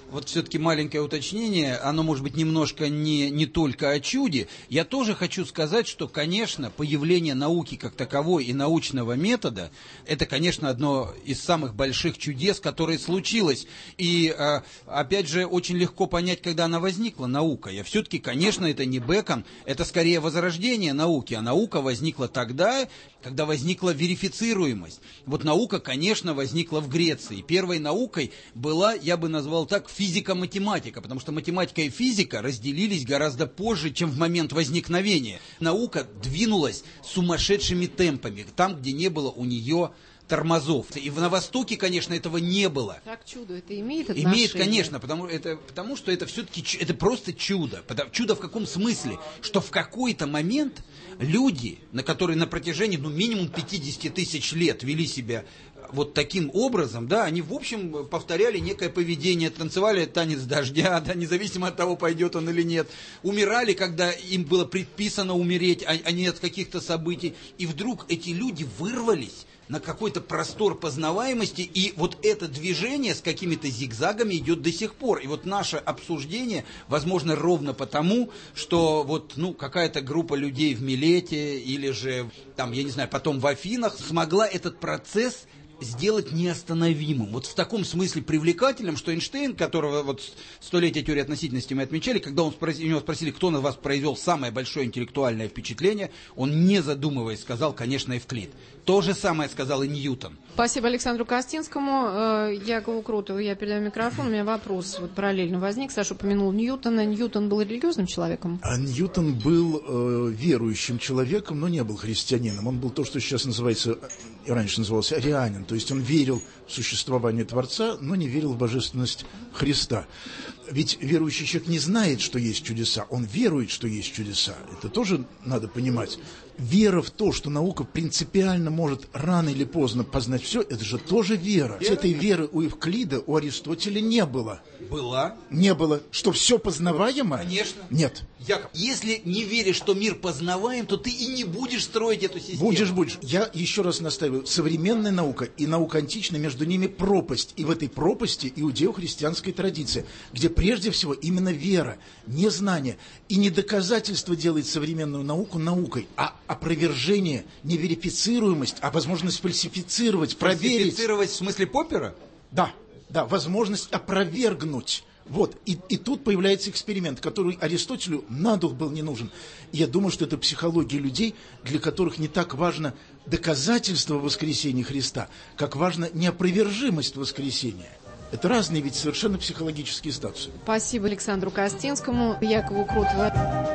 вот все-таки маленькое уточнение, оно может быть немножко не, не только о чуде. Я тоже хочу сказать, что, конечно, появление науки как таковой и научного метода, это, конечно, одно из самых больших чудес, которое случилось. И, опять же, очень легко понять, когда она возникла, наука. И все-таки, конечно, это не Бэкон, это скорее возрождение науки. А наука возникла тогда, когда возникла верифицируемость. Вот наука, конечно, возникла в Греции. Первой наукой была, я бы назвал так, физика-математика, потому что математика и физика разделились гораздо позже, чем в момент возникновения. Наука двинулась сумасшедшими темпами, там, где не было у нее тормозов. И на Востоке, конечно, этого не было. Как чудо это имеет отношение? Имеет, конечно, потому, это, потому что это все-таки это просто чудо. Чудо в каком смысле? Что в какой-то момент люди, на которые на протяжении ну, минимум пятьдесят тысяч лет вели себя вот таким образом, да, они, в общем, повторяли некое поведение, танцевали танец дождя, да, независимо от того, пойдет он или нет, умирали, когда им было предписано умереть, а, а не от каких-то событий, и вдруг эти люди вырвались на какой-то простор познаваемости, и вот это движение с какими-то зигзагами идет до сих пор. И вот наше обсуждение, возможно, ровно потому, что вот, ну, какая-то группа людей в Милете или же, там, я не знаю, потом в Афинах смогла этот процесс сделать неостановимым. Вот в таком смысле привлекательным, что Эйнштейн, которого вот столетие теории относительности мы отмечали, когда он спроси, у него спросили, кто на вас произвел самое большое интеллектуальное впечатление, он, не задумываясь, сказал, конечно, Евклид. То же самое сказал и Ньютон. Спасибо Александру Костинскому. Якову Кротову я передаю микрофон. У меня вопрос вот параллельно возник. Саша упомянул Ньютона. Ньютон был религиозным человеком? А Ньютон был э, верующим человеком, но не был христианином. Он был то, что сейчас называется, и раньше назывался арианин. То есть он верил в существование Творца, но не верил в божественность Христа. Ведь верующий человек не знает, что есть чудеса. Он верует, что есть чудеса. Это тоже надо понимать. Вера в то, что наука принципиально может рано или поздно познать все, это же тоже вера. вера? Этой веры у Евклида, у Аристотеля не было. Была? Не было. Что все познаваемо? Конечно. Нет. Яков, если не веришь, что мир познаваем, то ты и не будешь строить эту систему. Будешь, будешь. Я еще раз настаиваю. Современная наука и наука античная, между ними пропасть. И в этой пропасти иудео-христианская традиция, где прежде всего именно вера, не знание и не доказательство делает современную науку наукой, а опровержение, не верифицируемость, а возможность фальсифицировать, проверить. Фальсифицировать в смысле Поппера? Да, да, возможность опровергнуть. Вот, и, и тут появляется эксперимент, который Аристотелю на дух был не нужен. И я думаю, что это психология людей, для которых не так важно доказательство воскресения Христа, как важно неопровержимость воскресения. Это разные ведь совершенно психологические статусы. Спасибо Александру Костинскому, Якову Кротову.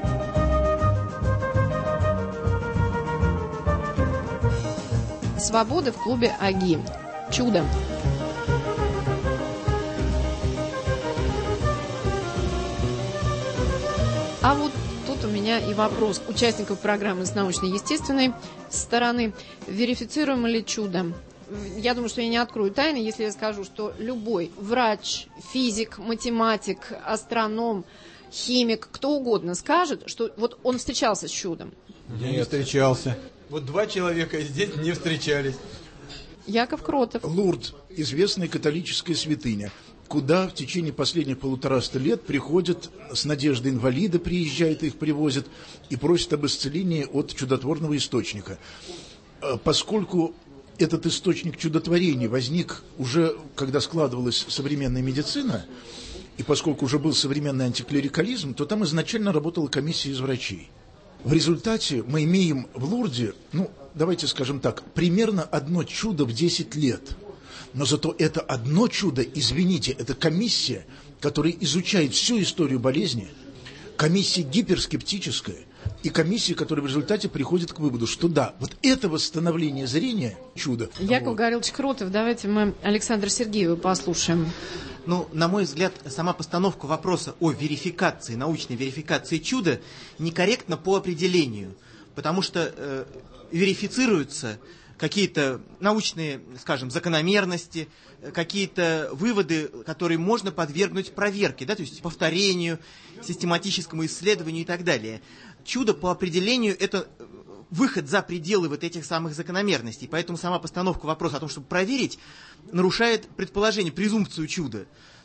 Свобода в клубе АГИ. Чудо. А вот тут у меня и вопрос участников программы с научно-естественной стороны. Верифицируемо ли чудо? Я думаю, что я не открою тайны, если я скажу, что любой врач, физик, математик, астроном, химик, кто угодно скажет, что вот он встречался с чудом. Я не встречался. Вот два человека здесь не встречались. Яков Кротов. Лурд, известная католическая святыня, куда в течение последних полутораста лет приходят с надеждой инвалиды, приезжают, их привозят и просят об исцелении от чудотворного источника. Поскольку этот источник чудотворения возник уже, когда складывалась современная медицина, и поскольку уже был современный антиклерикализм, то там изначально работала комиссия из врачей. В результате мы имеем в Лурде, ну, давайте скажем так, примерно одно чудо в десять лет. Но зато это одно чудо, извините, это комиссия, которая изучает всю историю болезни, комиссия гиперскептическая, и комиссия, которая в результате приходит к выводу, что да, вот это восстановление зрения – чудо. Яков вот. Гаврилович Кротов, давайте мы Александра Сергеева послушаем. Ну, на мой взгляд, сама постановка вопроса о верификации, научной верификации чуда некорректна по определению, потому что э, верифицируются какие-то научные, скажем, закономерности, какие-то выводы, которые можно подвергнуть проверке, да, то есть повторению, систематическому исследованию и так далее. Чудо по определению – это выход за пределы вот этих самых закономерностей. Поэтому сама постановка вопроса о том, чтобы проверить, нарушает предположение, презумпцию чуда.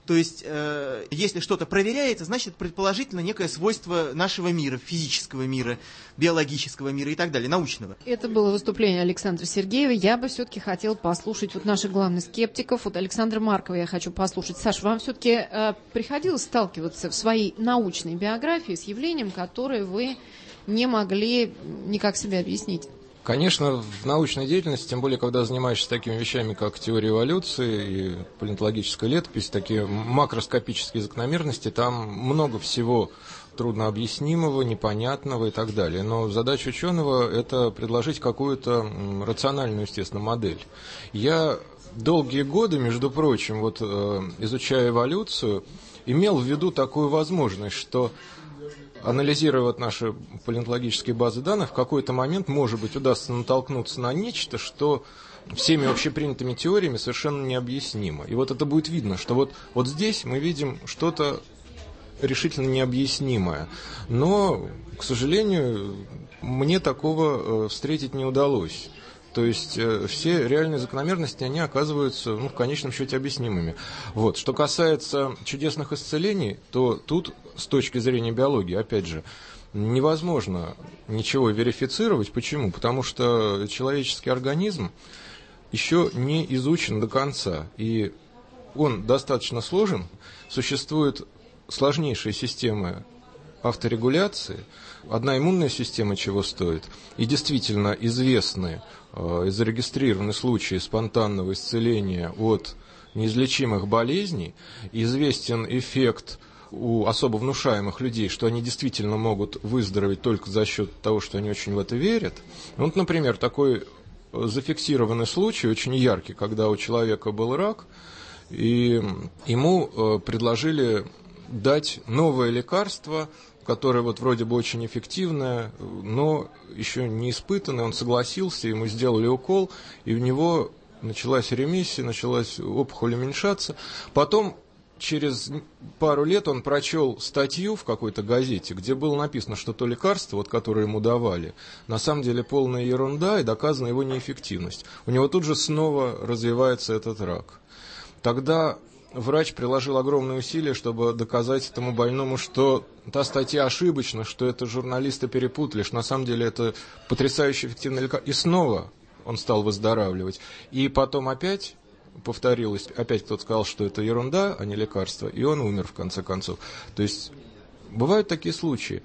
То есть, э, если что-то проверяется, значит, предположительно, некое свойство нашего мира, физического мира, биологического мира и так далее, научного. Это было выступление Александра Сергеева. Я бы все-таки хотела послушать вот наших главных скептиков. Вот Александра Маркова я хочу послушать. Саша, вам все-таки э, приходилось сталкиваться в своей научной биографии с явлением, которое вы не могли никак себе объяснить? Конечно, в научной деятельности, тем более, когда занимаешься такими вещами, как теория эволюции и палеонтологическая летопись, такие макроскопические закономерности, там много всего труднообъяснимого, непонятного и так далее. Но задача ученого – это предложить какую-то рациональную, естественно, модель. Я долгие годы, между прочим, вот, изучая эволюцию, имел в виду такую возможность, что, анализируя вот наши палеонтологические базы данных, в какой-то момент, может быть, удастся натолкнуться на нечто, что всеми общепринятыми теориями совершенно необъяснимо. И вот это будет видно, что вот, вот здесь мы видим что-то решительно необъяснимое. Но, к сожалению, мне такого встретить не удалось. То есть э, все реальные закономерности, они оказываются, ну, в конечном счете, объяснимыми. Вот. Что касается чудесных исцелений, то тут, с точки зрения биологии, опять же, невозможно ничего верифицировать. Почему? Потому что человеческий организм еще не изучен до конца. И он достаточно сложен. Существуют сложнейшие системы авторегуляции. Одна иммунная система чего стоит. И действительно известны э, и зарегистрированы случаи спонтанного исцеления от неизлечимых болезней. Известен эффект у особо внушаемых людей, что они действительно могут выздороветь только за счет того, что они очень в это верят. Вот, например, такой зафиксированный случай, очень яркий, когда у человека был рак, и ему э, предложили дать новое лекарство, которое вот вроде бы очень эффективное, но еще не испытанное. Он согласился, ему сделали укол, и у него началась ремиссия, началась опухоль уменьшаться. Потом, через пару лет, он прочел статью в какой-то газете, где было написано, что то лекарство, вот, которое ему давали, на самом деле полная ерунда, и доказана его неэффективность. У него тут же снова развивается этот рак. Тогда врач приложил огромные усилия, чтобы доказать этому больному, что та статья ошибочна, что это журналисты перепутали, что на самом деле это потрясающе эффективное лекарство. И снова он стал выздоравливать. И потом опять повторилось, опять кто-то сказал, что это ерунда, а не лекарство, и он умер в конце концов. То есть бывают такие случаи,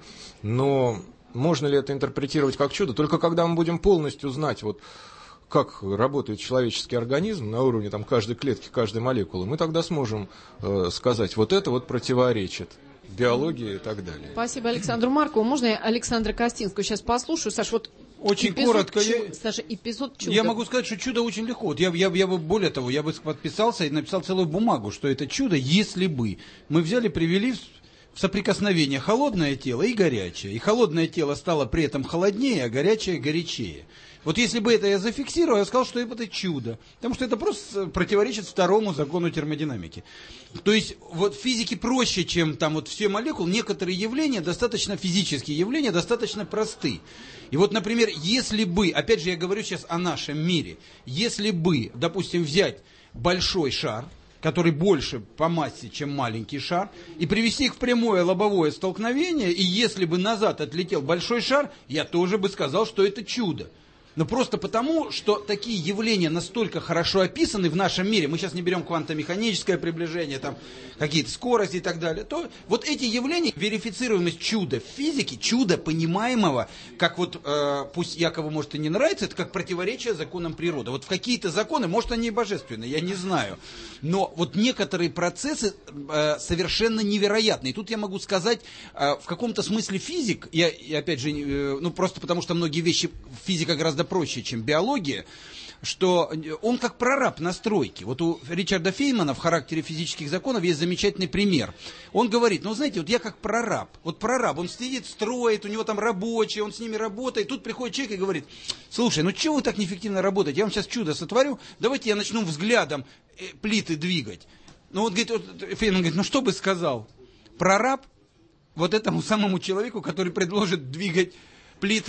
но можно ли это интерпретировать как чудо? Только когда мы будем полностью знать, вот, как работает человеческий организм на уровне там, каждой клетки, каждой молекулы, мы тогда сможем э, сказать, вот это вот противоречит биологии и так далее. Спасибо Александру Маркову. Можно я Александра Костинскую сейчас послушаю? Саш, вот очень эпизод коротко. Чу... Я... Саша, эпизод чуда. Я могу сказать, что чудо очень легко. Вот я, я, я бы, более того, я бы подписался и написал целую бумагу, что это чудо, если бы мы взяли, привели в в соприкосновение холодное тело и горячее. И холодное тело стало при этом холоднее, а горячее горячее. Вот если бы это я зафиксировал, я сказал, что это чудо. Потому что это просто противоречит второму закону термодинамики. То есть вот в физике проще, чем там вот все молекулы, некоторые явления, достаточно физические явления, достаточно просты. И вот, например, если бы, опять же я говорю сейчас о нашем мире, если бы, допустим, взять большой шар, который больше по массе, чем маленький шар, и привести их в прямое лобовое столкновение, и если бы назад отлетел большой шар, я тоже бы сказал, что это чудо. Но просто потому, что такие явления настолько хорошо описаны в нашем мире, мы сейчас не берем квантомеханическое приближение, там какие-то скорости и так далее, то вот эти явления, верифицируемость чуда в физике, чудо понимаемого, как вот, э, пусть Якову может и не нравится, это как противоречие законам природы. Вот в какие-то законы, может они и божественные, я не знаю, но вот некоторые процессы э, совершенно невероятные. И тут я могу сказать, э, в каком-то смысле физик, я, я опять же, э, ну просто потому что многие вещи физика гораздо проще, чем биология, что он как прораб на стройке. Вот у Ричарда Феймана в «Характере физических законов» есть замечательный пример. Он говорит, ну знаете, вот я как прораб. Вот прораб, он сидит, строит, у него там рабочие, он с ними работает. Тут приходит человек и говорит, слушай, ну чего вы так неэффективно работаете? Я вам сейчас чудо сотворю, давайте я начну взглядом плиты двигать. Ну вот, говорит, вот, Фейман говорит, ну что бы сказал прораб вот этому самому человеку, который предложит двигать плиты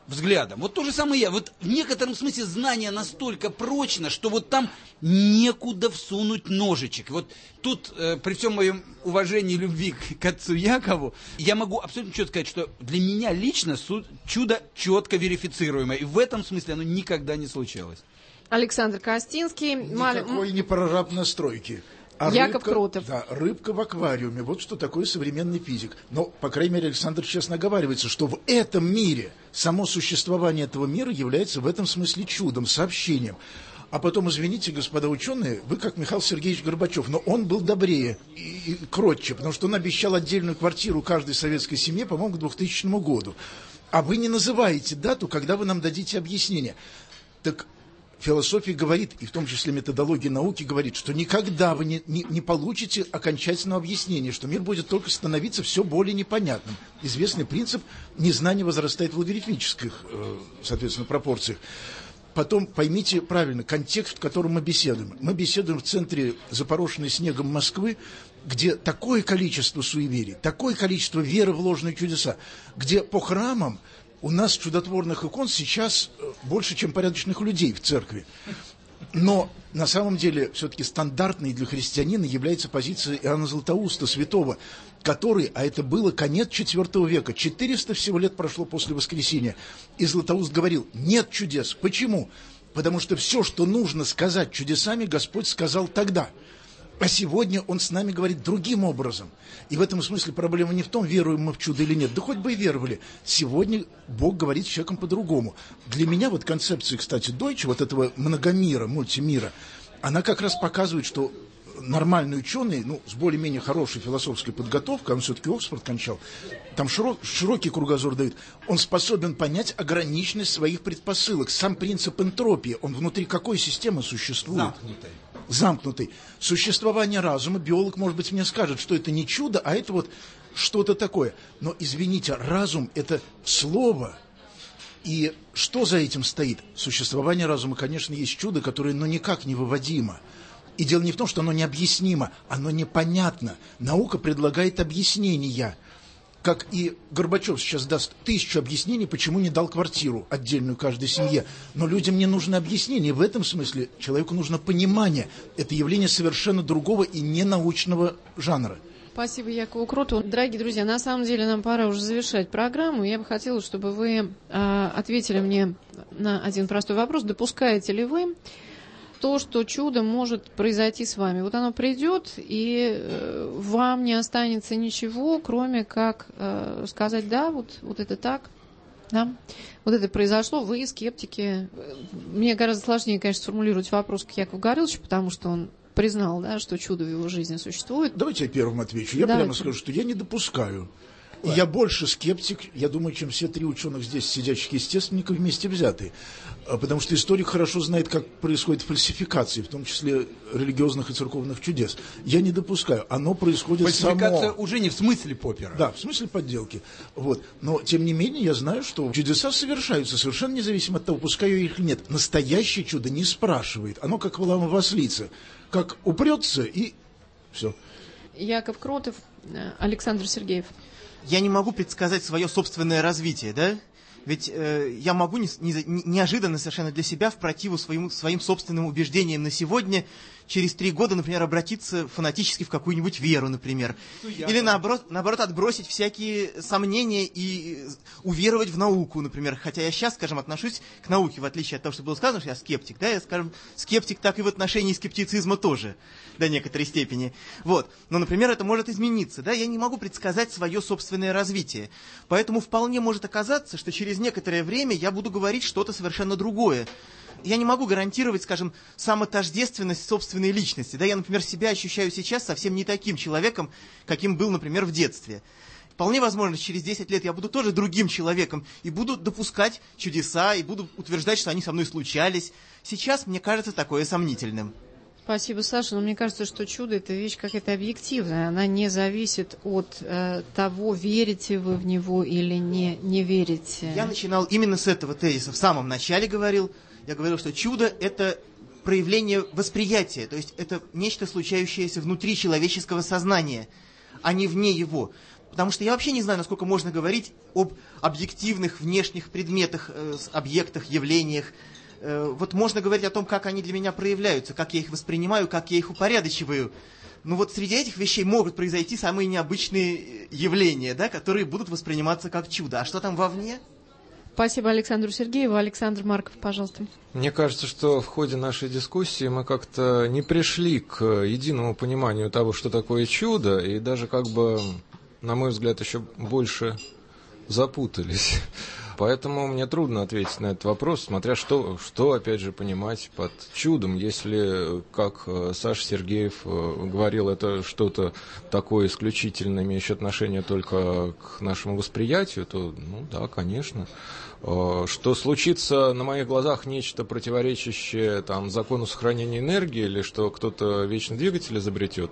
взглядом. Вот то же самое я. Вот в некотором смысле знание настолько прочно, что вот там некуда всунуть ножичек. Вот тут, э, при всем моем уважении и любви к, к отцу Якову, я могу абсолютно четко сказать, что для меня лично суд, чудо четко верифицируемое. И в этом смысле оно никогда не случалось. Александр Костинский. Никакой не прораб настройки. А Яков рыбка, Кротов. Да, рыбка в аквариуме. Вот что такое современный физик. Но, по крайней мере, Александр честно оговаривается, что в этом мире само существование этого мира является в этом смысле чудом, сообщением. А потом, извините, господа ученые, вы как Михаил Сергеевич Горбачев, но он был добрее и, и кротче, потому что он обещал отдельную квартиру каждой советской семье, по-моему, к двухтысячному году. А вы не называете дату, когда вы нам дадите объяснение. Так... Философия говорит, и в том числе методология науки говорит, что никогда вы не, не, не получите окончательного объяснения, что мир будет только становиться все более непонятным. Известный принцип незнания возрастает в логарифмических, э, соответственно, пропорциях. Потом поймите правильно контекст, в котором мы беседуем. Мы беседуем в центре запорошенной снегом Москвы, где такое количество суеверий, такое количество веры в ложные чудеса, где по храмам у нас чудотворных икон сейчас больше, чем порядочных людей в церкви. Но на самом деле все-таки стандартной для христианина является позиция Иоанна Златоуста, святого, который, а это было конец четвёртого века, четыреста всего лет прошло после воскресения, и Златоуст говорил, нет чудес. Почему? Потому что все, что нужно сказать чудесами, Господь сказал тогда. А сегодня он с нами говорит другим образом. И в этом смысле проблема не в том, веруем мы в чудо или нет. Да хоть бы и веровали. Сегодня Бог говорит с человеком по-другому. Для меня вот концепция, кстати, Дойче, вот этого многомира, мультимира, она как раз показывает, что нормальный ученый, ну, с более-менее хорошей философской подготовкой, он все-таки Оксфорд кончал, там широк, широкий кругозор дает, он способен понять ограниченность своих предпосылок. Сам принцип энтропии, он внутри какой системы существует? Замкнутой. Замкнутый. Существование разума, биолог, может быть, мне скажет, что это не чудо, а это вот что-то такое. Но, извините, разум – это слово. И что за этим стоит? Существование разума, конечно, есть чудо, которое, ну, никак не выводимо. И дело не в том, что оно необъяснимо, оно непонятно. Наука предлагает объяснения. Как и Горбачев сейчас даст тысячу объяснений, почему не дал квартиру отдельную каждой семье. Но людям не нужно объяснение. В этом смысле человеку нужно понимание. Это явление совершенно другого и ненаучного жанра. Спасибо Якову Кротову. Дорогие друзья, на самом деле нам пора уже завершать программу. Я бы хотела, чтобы вы э, ответили мне на один простой вопрос. Допускаете ли вы то, что чудо может произойти с вами? Вот оно придет, и э, вам не останется ничего, кроме как э, сказать, да, вот, вот это так, да, вот это произошло, вы скептики. Мне гораздо сложнее, конечно, сформулировать вопрос к Якову Гавриловичу, потому что он признал, да, что чудо в его жизни существует. Давайте я первым отвечу. Я Давайте. прямо скажу, что я не допускаю. И я больше скептик, я думаю, чем все три ученых здесь сидящих естественников вместе взятые. Потому что историк хорошо знает, как происходит фальсификация, в том числе религиозных и церковных чудес. Я не допускаю. Оно происходит само. Фальсификация уже не в смысле Поппера. Да, в смысле подделки. Вот. Но, тем не менее, я знаю, что чудеса совершаются совершенно независимо от того, пускаю я их или нет. Настоящее чудо не спрашивает. Оно как Валаамова ослица. Как упрется и все. Яков Кротов, Александр Сергеев. Я не могу предсказать свое собственное развитие, да? Ведь э, я могу не, не, неожиданно совершенно для себя, в противу своим, своим собственным убеждениям на сегодня, через три года, например, обратиться фанатически в какую-нибудь веру, например. Ну, Или наоборот, наоборот, отбросить всякие сомнения и уверовать в науку, например. Хотя я сейчас, скажем, отношусь к науке, в отличие от того, что было сказано, что я скептик. Да, я, скажем, скептик так и в отношении скептицизма тоже, до некоторой степени. Вот. Но, например, это может измениться. Да? Я не могу предсказать свое собственное развитие. Поэтому вполне может оказаться, что через некоторое время я буду говорить что-то совершенно другое. Я не могу гарантировать, скажем, самотождественность собственной личности. Да, я, например, себя ощущаю сейчас совсем не таким человеком, каким был, например, в детстве. Вполне возможно, через десять лет я буду тоже другим человеком и буду допускать чудеса, и буду утверждать, что они со мной случались. Сейчас мне кажется такое сомнительным. Спасибо, Саша. Но мне кажется, что чудо – это вещь какая-то объективная. Она не зависит от э, того, верите вы в него или не, не верите. Я начинал именно с этого тезиса. В самом начале говорил, я говорил, что чудо – это проявление восприятия. То есть это нечто, случающееся внутри человеческого сознания, а не вне его. Потому что я вообще не знаю, насколько можно говорить об объективных внешних предметах, э, объектах, явлениях. Э, вот можно говорить о том, как они для меня проявляются, как я их воспринимаю, как я их упорядочиваю. Но вот среди этих вещей могут произойти самые необычные явления, да, которые будут восприниматься как чудо. А что там вовне? Спасибо Александру Сергееву. Александр Марков, пожалуйста. Мне кажется, что в ходе нашей дискуссии мы как-то не пришли к единому пониманию того, что такое чудо, и даже как бы, на мой взгляд, еще больше запутались. Поэтому мне трудно ответить на этот вопрос, смотря что, что опять же, понимать под чудом. Если, как Саша Сергеев говорил, это что-то такое исключительно имеющее отношение только к нашему восприятию, то, ну да, конечно. Что случится на моих глазах нечто противоречащее там, закону сохранения энергии, или что кто-то вечный двигатель изобретет,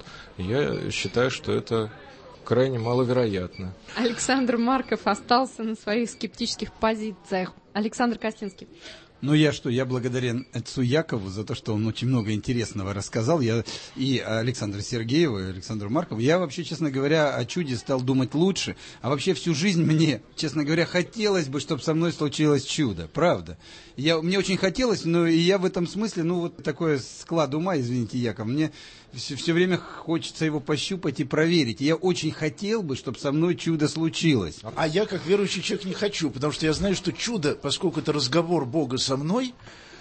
я считаю, что это крайне маловероятно. Александр Марков остался на своих скептических позициях. Александр Костинский. Ну, я что, я благодарен отцу Якову за то, что он очень много интересного рассказал. Я и Александру Сергееву, и Александру Маркову. Я вообще, честно говоря, о чуде стал думать лучше. А вообще всю жизнь мне, честно говоря, хотелось бы, чтобы со мной случилось чудо. Правда. Я, мне очень хотелось, но и я в этом смысле, ну, вот такой склад ума, извините, Яков, мне все, все время хочется его пощупать и проверить. И я очень хотел бы, чтобы со мной чудо случилось. А я, как верующий человек, не хочу, потому что я знаю, что чудо, поскольку это разговор Бога со мной,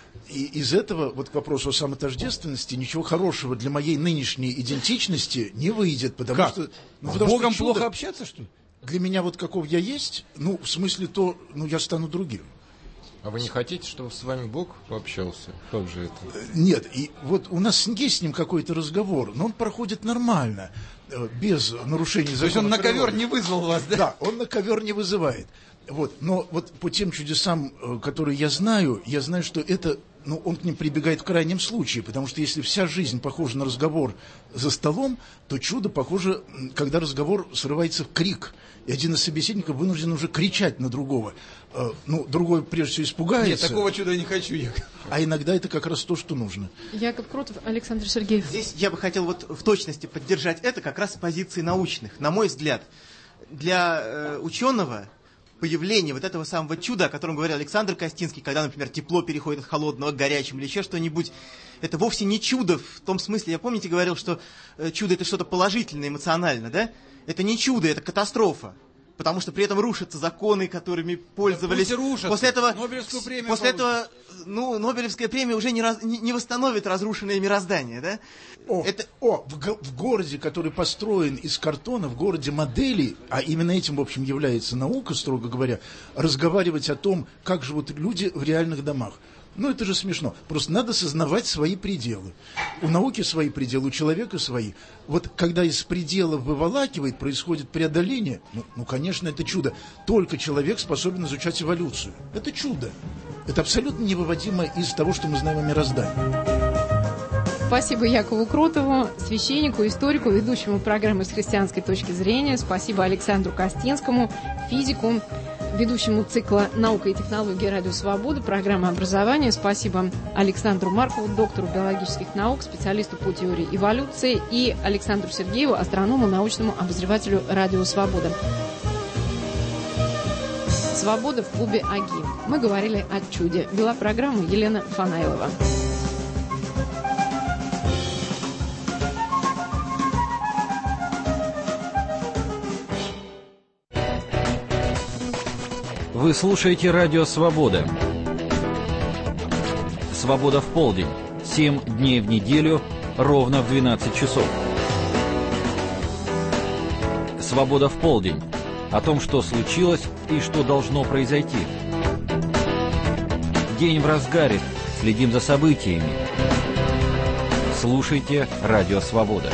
и из этого, вот к вопросу о самотождественности, ничего хорошего для моей нынешней идентичности не выйдет. Потому как? Что, ну, С потому Богом что чудо, плохо общаться, что ли? Для меня вот каков я есть, ну, в смысле то, ну, я стану другим. А вы не хотите, чтобы с вами Бог пообщался? Как же это? Нет, и вот у нас есть с ним какой-то разговор, но он проходит нормально, без нарушений закона. То есть он на ковер не вызвал вас, да? Да, он на ковер не вызывает. Вот, но вот по тем чудесам, которые я знаю, я знаю, что это, ну, он к ним прибегает в крайнем случае, потому что если вся жизнь похожа на разговор за столом, то чудо похоже, когда разговор срывается в крик, и один из собеседников вынужден уже кричать на другого. Ну, другой прежде всего испугается. Нет, такого чуда я не хочу, Яков. А иногда это как раз то, что нужно. Яков Крутов, Александр Сергеев. Здесь я бы хотел вот в точности поддержать это как раз с позиции научных. На мой взгляд, для э, ученого появление вот этого самого чуда, о котором говорил Александр Костинский, когда, например, тепло переходит от холодного к горячему или еще что-нибудь, это вовсе не чудо в том смысле, я помните, говорил, что э, чудо это что-то положительное, эмоционально, да? Это не чудо, это катастрофа. Потому что при этом рушатся законы, которыми пользовались. Да, рушатся. После этого, Нобелевскую премию после получат. этого, ну, Нобелевская премия уже не, раз, не, не восстановит разрушенное мироздание, да? О, это... о в, го- в городе, который построен из картона, в городе моделей, а именно этим, в общем, является наука, строго говоря, разговаривать о том, как живут люди в реальных домах. Ну, это же смешно. Просто надо сознавать свои пределы. У науки свои пределы, у человека свои. Вот когда из пределов выволакивает, происходит преодоление, ну, ну, конечно, это чудо. Только человек способен изучать эволюцию. Это чудо. Это абсолютно невыводимо из того, что мы знаем о мироздании. Спасибо Якову Крутову, священнику, историку, ведущему программы «С христианской точки зрения». Спасибо Александру Костинскому, физику, ведущему цикла «Наука и технологии» Радио Свобода, программа образования. Спасибо Александру Маркову, доктору биологических наук, специалисту по теории эволюции, и Александру Сергееву, астроному, научному обозревателю Радио Свобода. «Свобода» в клубе «Аги». Мы говорили о чуде. Вела программу Елена Фанайлова. Вы слушаете радио «Свобода». «Свобода в полдень». Семь дней в неделю, ровно в двенадцать часов. «Свобода в полдень». О том, что случилось и что должно произойти. День в разгаре. Следим за событиями. Слушайте радио «Свобода».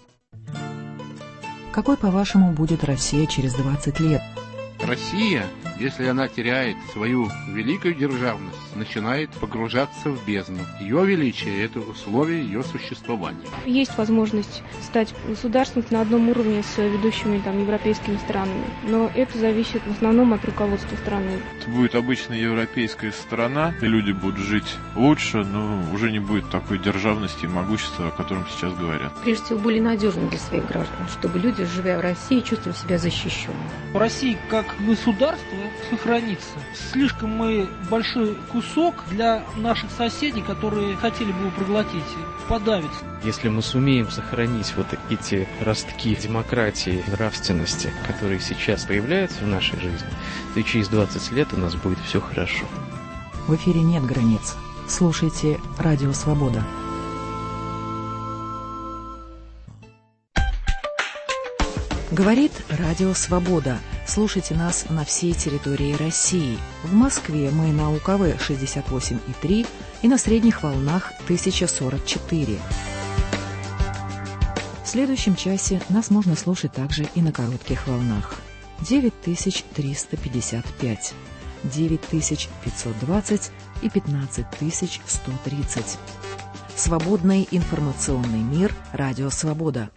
Какой, по-вашему, будет Россия через двадцать лет? Россия если она теряет свою великую державность, начинает погружаться в бездну. Ее величие – это условие ее существования. Есть возможность стать государством на одном уровне с ведущими там, европейскими странами, но это зависит в основном от руководства страны. Это будет обычная европейская страна, и люди будут жить лучше, но уже не будет такой державности и могущества, о котором сейчас говорят. Прежде всего, более надежны для своих граждан, чтобы люди, живя в России, чувствовали себя защищенными. Россия как государство сохранится. Слишком мы большой кусок для наших соседей, которые хотели бы его проглотить, подавиться. Если мы сумеем сохранить вот эти ростки демократии, нравственности, которые сейчас появляются в нашей жизни, то и через двадцать лет у нас будет все хорошо. В эфире нет границ. Слушайте «Радио Свобода». Говорит Радио Свобода. Слушайте нас на всей территории России. В Москве мы на У К В шестьдесят восемь и три и на средних волнах тысяча сорок четыре. В следующем часе нас можно слушать также и на коротких волнах. девять тысяч триста пятьдесят пять, девять тысяч пятьсот двадцать и пятнадцать тысяч сто тридцать. Свободный информационный мир. Радио Свобода.